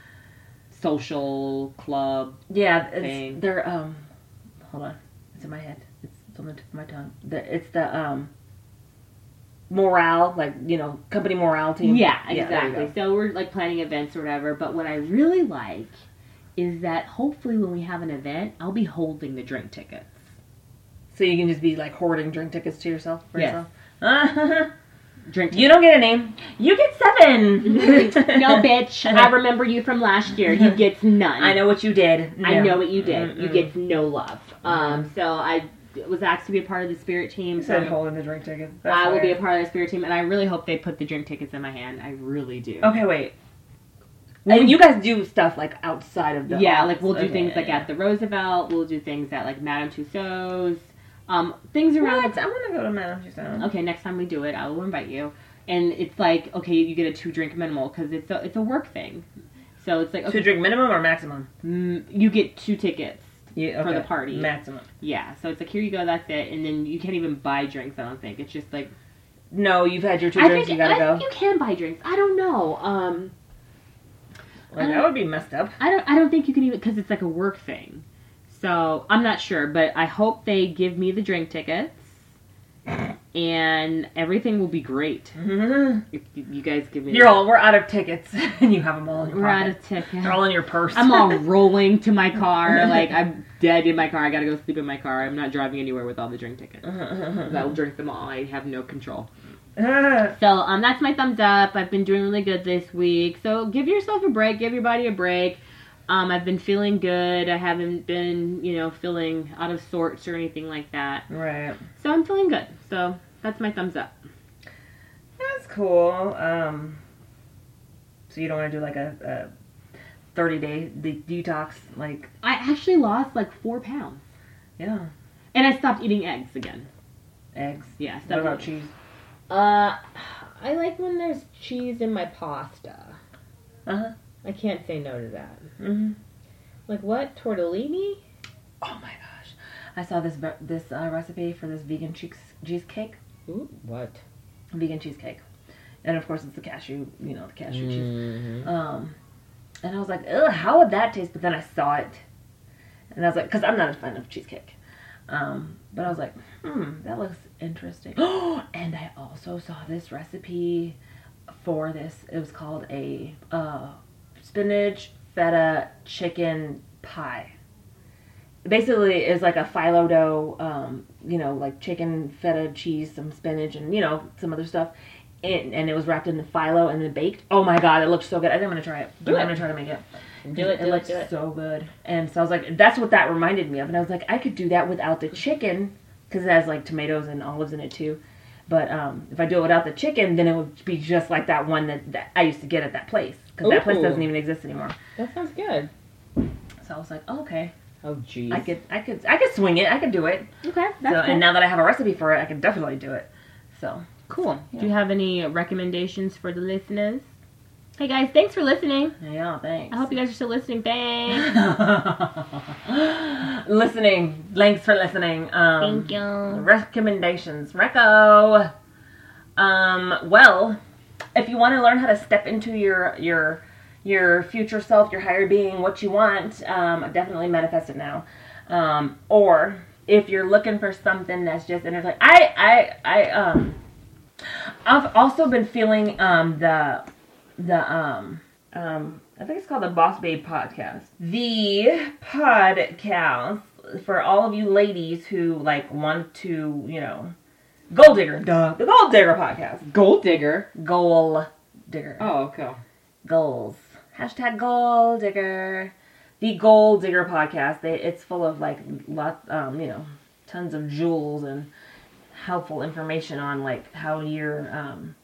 Social club. yeah, it's Thing. they're um. Hold on, it's in my head. It's, it's on the tip of my tongue. The, it's the um. Morale, like you know, company morale team. Yeah, there you exactly. go. So we're like planning events or whatever. But what I really like is that hopefully when we have an event, I'll be holding the drink tickets. So you can just be like hoarding drink tickets to yourself. For Yes. yourself? Drink You don't get a name. You get seven. No, bitch. I remember you from last year. You get none. I know what you did. I Yeah. know what you did. Mm-mm. You get no love. Um, so I was asked to be a part of the spirit team. You So said holding the drink ticket. That's I will be a hilarious. part of the spirit team, and I really hope they put the drink tickets in my hand. I really do. Okay, wait. And you guys do stuff like outside of the Yeah, office. like we'll do Okay, things like yeah. at the Roosevelt. We'll do things at like Madame Tussauds. Um, things around. What? I want to go to Madame Tussauds. Okay, next time we do it, I will invite you. And it's like, okay, you get a two drink minimal because it's a it's a work thing. So it's like, okay, Two drink minimum or maximum? mm, you get two tickets. Yeah, For the party. Maximum. Yeah, so it's like, here you go, that's it. And then you can't even buy drinks, I don't think. It's just like, No, you've had your two I drinks. think, You gotta I go. think you can buy drinks. I don't know. Um, Like, that would be messed up. I don't. I don't think you can even because it's like a work thing. So I'm not sure, but I hope they give me the drink tickets, and everything will be great. If you you guys give me, You're all. We're out of tickets, and you have them all in your we're out pocket. of tickets. They're all in your purse. I'm all rolling to my car. Like I'm dead in my car. I gotta go sleep in my car. I'm not driving anywhere with all the drink tickets. 'Cause I will drink them all. I have no control. So um, that's my thumbs up. I've been doing really good this week. So give yourself a break. Give your body a break. Um, I've been feeling good. I haven't been, you know, feeling out of sorts or anything like that. Right. So I'm feeling good. So that's my thumbs up. That's cool. Um. So you don't want to do like a, a thirty day de- detox, like I actually lost like four pounds. yeah, And I stopped eating eggs again. eggs. Yeah. What Stopped about eating- cheese? Uh, I like when there's cheese in my pasta. Uh huh. I can't say no to that. Mm-hmm. Like what? Tortellini? Oh my gosh, I saw this ver- this uh, recipe for this vegan cheese cheesecake. Ooh, what? Vegan cheesecake, and of course it's the cashew, you know, the cashew cheese. Mm-hmm. Um, and I was like, ugh, how would that taste? But then I saw it, and I was like, because I'm not a fan of cheesecake. Um, but I was like, hmm, that looks interesting. And I also saw this recipe for this. It was called a uh, spinach feta chicken pie. Basically, it's like a phyllo dough, um, you know, like chicken, feta, cheese, some spinach, and, you know, some other stuff. And, and it was wrapped in the phyllo and then baked. Oh my god, it looks so good. I think I'm going to try it. Do I'm it. going to try to make it. Do it, It do looks it, do it. so good. And so I was like, that's what that reminded me of. And I was like, I could do that without the chicken, because it has like tomatoes and olives in it too. But um, if I do it without the chicken, then it would be just like that one that, that I used to get at that place. Because that place Ooh. doesn't even exist anymore. That sounds good. So I was like, oh, okay. Oh, jeez. I could, I could, I could swing it. I could do it. Okay, So, that's cool. and now that I have a recipe for it, I can definitely do it. So, Cool. Yeah. Do you have any recommendations for the listeners? Hey guys, thanks for listening. Yeah, thanks. I hope you guys are still listening. Thanks. Listening. Thanks for listening. Um, Thank you. Recommendations. Reco. Um, well, if you want to learn how to step into your your your future self, your higher being, what you want, um, definitely manifest it now. Um, or if you're looking for something that's just entertaining, I I I um I've also been feeling um the the um um I think it's called the Boss Babe podcast. The podcast for all of you ladies who like want to, you know, Gold Digger, duh. The Gold Digger podcast. Gold digger. Goal Digger. Oh, okay. Goals. Hashtag Gold Digger. The Gold Digger podcast. They, it's full of like lots, um, you know, tons of jewels and helpful information on like how you're, um,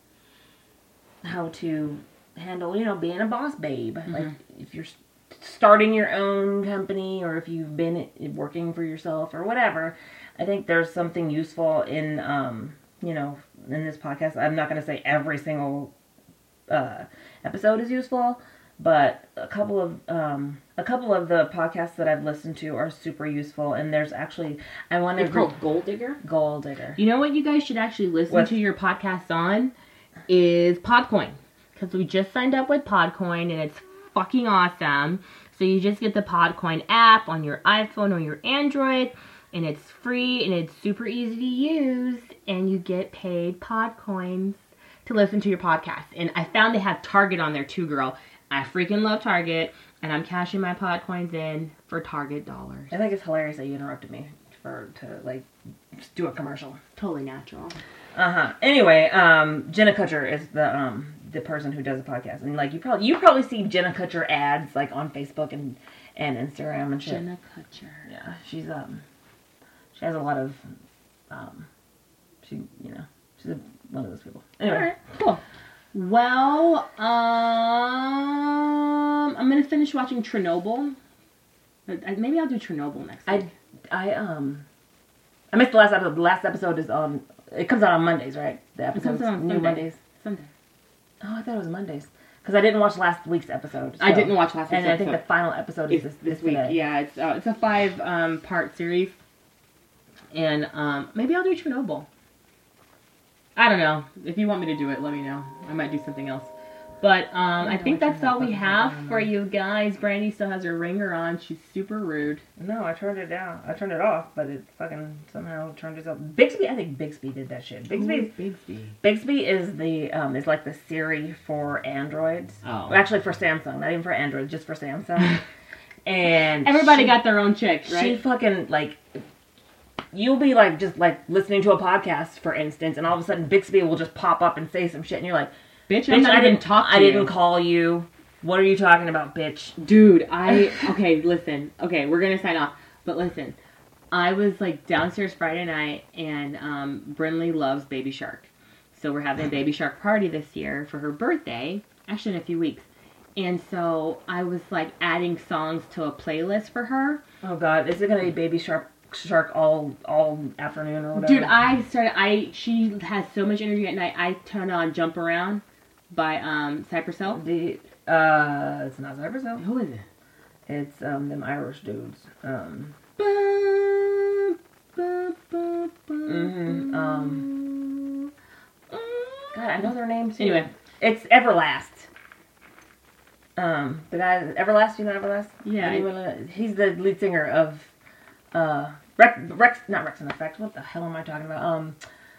how to handle, you know, being a boss babe. Mm-hmm. Like if you're starting your own company or if you've been working for yourself or whatever. I think there's something useful in, um, you know, in this podcast. I'm not going to say every single uh, episode is useful, but a couple of um, a couple of the podcasts that I've listened to are super useful. And there's actually, I want to. It's called Gold Digger. Gold Digger. You know what you guys should actually listen What's... to your podcast on is Podcoin, because we just signed up with Podcoin and it's fucking awesome. So you just get the Podcoin app on your iPhone or your Android. And it's free, and it's super easy to use, and you get paid pod coins to listen to your podcast. And I found they have Target on there too, girl. I freaking love Target, and I'm cashing my pod coins in for Target dollars. I think it's hilarious that you interrupted me for to like just do a commercial. Totally natural. Uh huh. Anyway, um, Jenna Kutcher is the um the person who does the podcast, and like you probably you probably see Jenna Kutcher ads like on Facebook and and Instagram and shit. Jenna Kutcher. Yeah, she's um. She has a lot of, um, she, you know, she's a, one of those people. Anyway. All right, cool. Well, um, I'm going to finish watching Chernobyl. Maybe I'll do Chernobyl next week. I, I, um, I missed the last episode. The last episode is on, it comes out on Mondays, right? The episode's on new Sunday. Mondays. Sunday. Oh, I thought it was Mondays. Because I didn't watch last week's episode. So. I didn't watch last week's and episode. And I think the final episode is this, this, this week. Today. Yeah, it's uh, it's a five um, part series. And um, maybe I'll do Chernobyl. I don't know. If you want me to do it, let me know. I might do something else. But um, I, I think that's all we have for you guys. Brandy still has her ringer on. She's super rude. No, I turned it down. I turned it off, but it fucking somehow turned itself. Bixby, I think Bixby did that shit. Bixby, Bixby. Bixby is the um, is like the Siri for Androids. Oh, actually for Samsung, not even for Android, just for Samsung. And everybody she, got their own chick, right? She fucking like. You'll be like just like listening to a podcast, for instance, and all of a sudden Bixby will just pop up and say some shit, and you're like, "Bitch, bitch I'm not I even talking. I didn't call you. What are you talking about, bitch?" Dude, I okay. Listen, okay, we're gonna sign off, but listen, I was like downstairs Friday night, and um, Brinley loves Baby Shark, so we're having a Baby Shark party this year for her birthday, actually in a few weeks, and so I was like adding songs to a playlist for her. Oh God, is it gonna be Baby Shark? Shark all all afternoon or whatever. Dude, I started. I she has so much energy at night. I turn on "Jump Around" by um Cypress Hill. The uh, it's not Cypress Hill. Who is it? It's um them Irish dudes. Um. Mm-hmm. Um. God, I know their names too. Anyway, it's Everlast. Um, the guy Everlast. You know Everlast? Yeah. I, he's the lead singer of. Uh, Rex, Rex, not Rex and Effect. What the hell am I talking about? Um,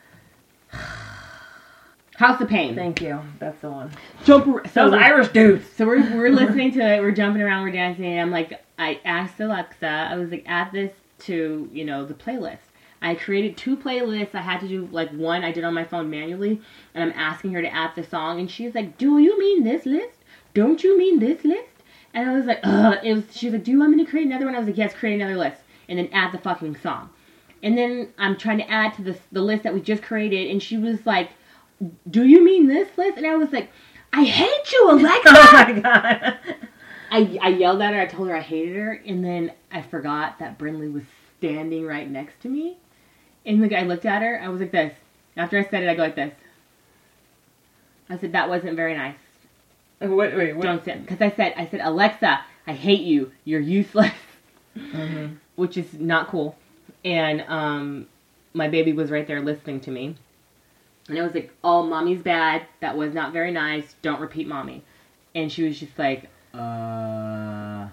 House of Pain. Thank you. That's the one. Jump. So those Irish dudes. So we're we're listening to it. We're jumping around. We're dancing. And I'm like, I asked Alexa. I was like, add this to you know the playlist. I created two playlists. I had to do like one I did on my phone manually, and I'm asking her to add the song, and she's like, "Do you mean this list? Don't you mean this list?" And I was like, "Ugh." It was. She was like, "Do you want me to create another one?" I was like, "Yes, create another list." And then add the fucking song. And then I'm trying to add to the the list that we just created, and she was like, "Do you mean this list?" And I was like, "I hate you, Alexa!" Oh my God. I, I yelled at her, I told her I hated her, and then I forgot that Brinley was standing right next to me. And like I looked at her, I was like this. After I said it, I go like this. I said, "That wasn't very nice." Wait, wait, what? Don't say, because I said, I said, Alexa, I hate you. You're useless. Mm-hmm. Which is not cool. And um, my baby was right there listening to me. And I was like, oh, mommy's bad. That was not very nice. Don't repeat mommy. And she was just like, uh,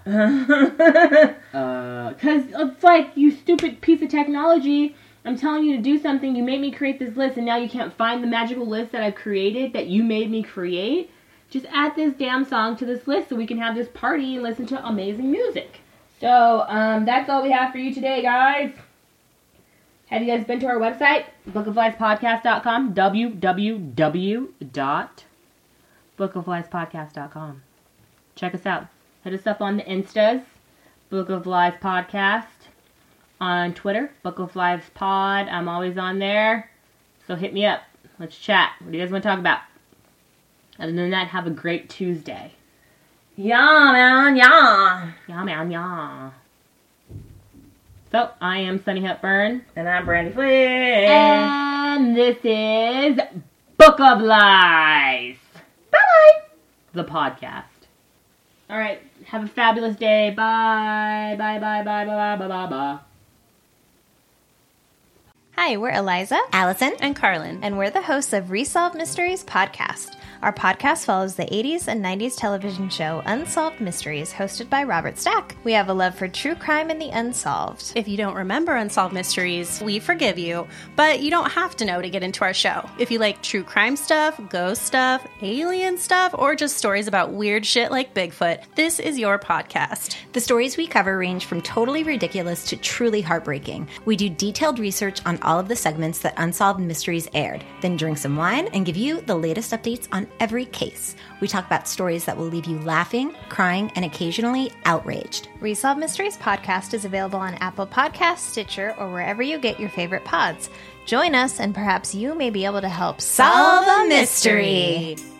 uh, because it's like, you stupid piece of technology. I'm telling you to do something. You made me create this list, and now you can't find the magical list that I've created that you made me create. Just add this damn song to this list so we can have this party and listen to amazing music. So, um, that's all we have for you today, guys. Have you guys been to our website? book of lies podcast dot com. w w w dot book of lies podcast dot com. Check us out. Hit us up on the Instas. Book of Lies Podcast. On Twitter. Book of Lies Pod. I'm always on there. So hit me up. Let's chat. What do you guys want to talk about? Other than that, have a great Tuesday. Yeah, man, yeah. Yeah, man, yeah. So, I am Sunny Hepburn. And I'm Brandy Flynn. And this is Book of Lies. Bye-bye. The podcast. All right. Have a fabulous day. Bye. Bye, bye, bye, bye, bye, bye, bye. Hi, we're Eliza, Allison, and Carlin, and we're the hosts of Resolved Mysteries podcast. Our podcast follows the eighties and nineties television show Unsolved Mysteries, hosted by Robert Stack. We have a love for true crime and the unsolved. If you don't remember Unsolved Mysteries, we forgive you, but you don't have to know to get into our show. If you like true crime stuff, ghost stuff, alien stuff, or just stories about weird shit like Bigfoot, this is your podcast. The stories we cover range from totally ridiculous to truly heartbreaking. We do detailed research on all of the segments that Unsolved Mysteries aired, then drink some wine and give you the latest updates on every case. We talk about stories that will leave you laughing, crying, and occasionally outraged. Resolved Mysteries podcast is available on Apple Podcasts, Stitcher, or wherever you get your favorite pods. Join us and perhaps you may be able to help solve a mystery.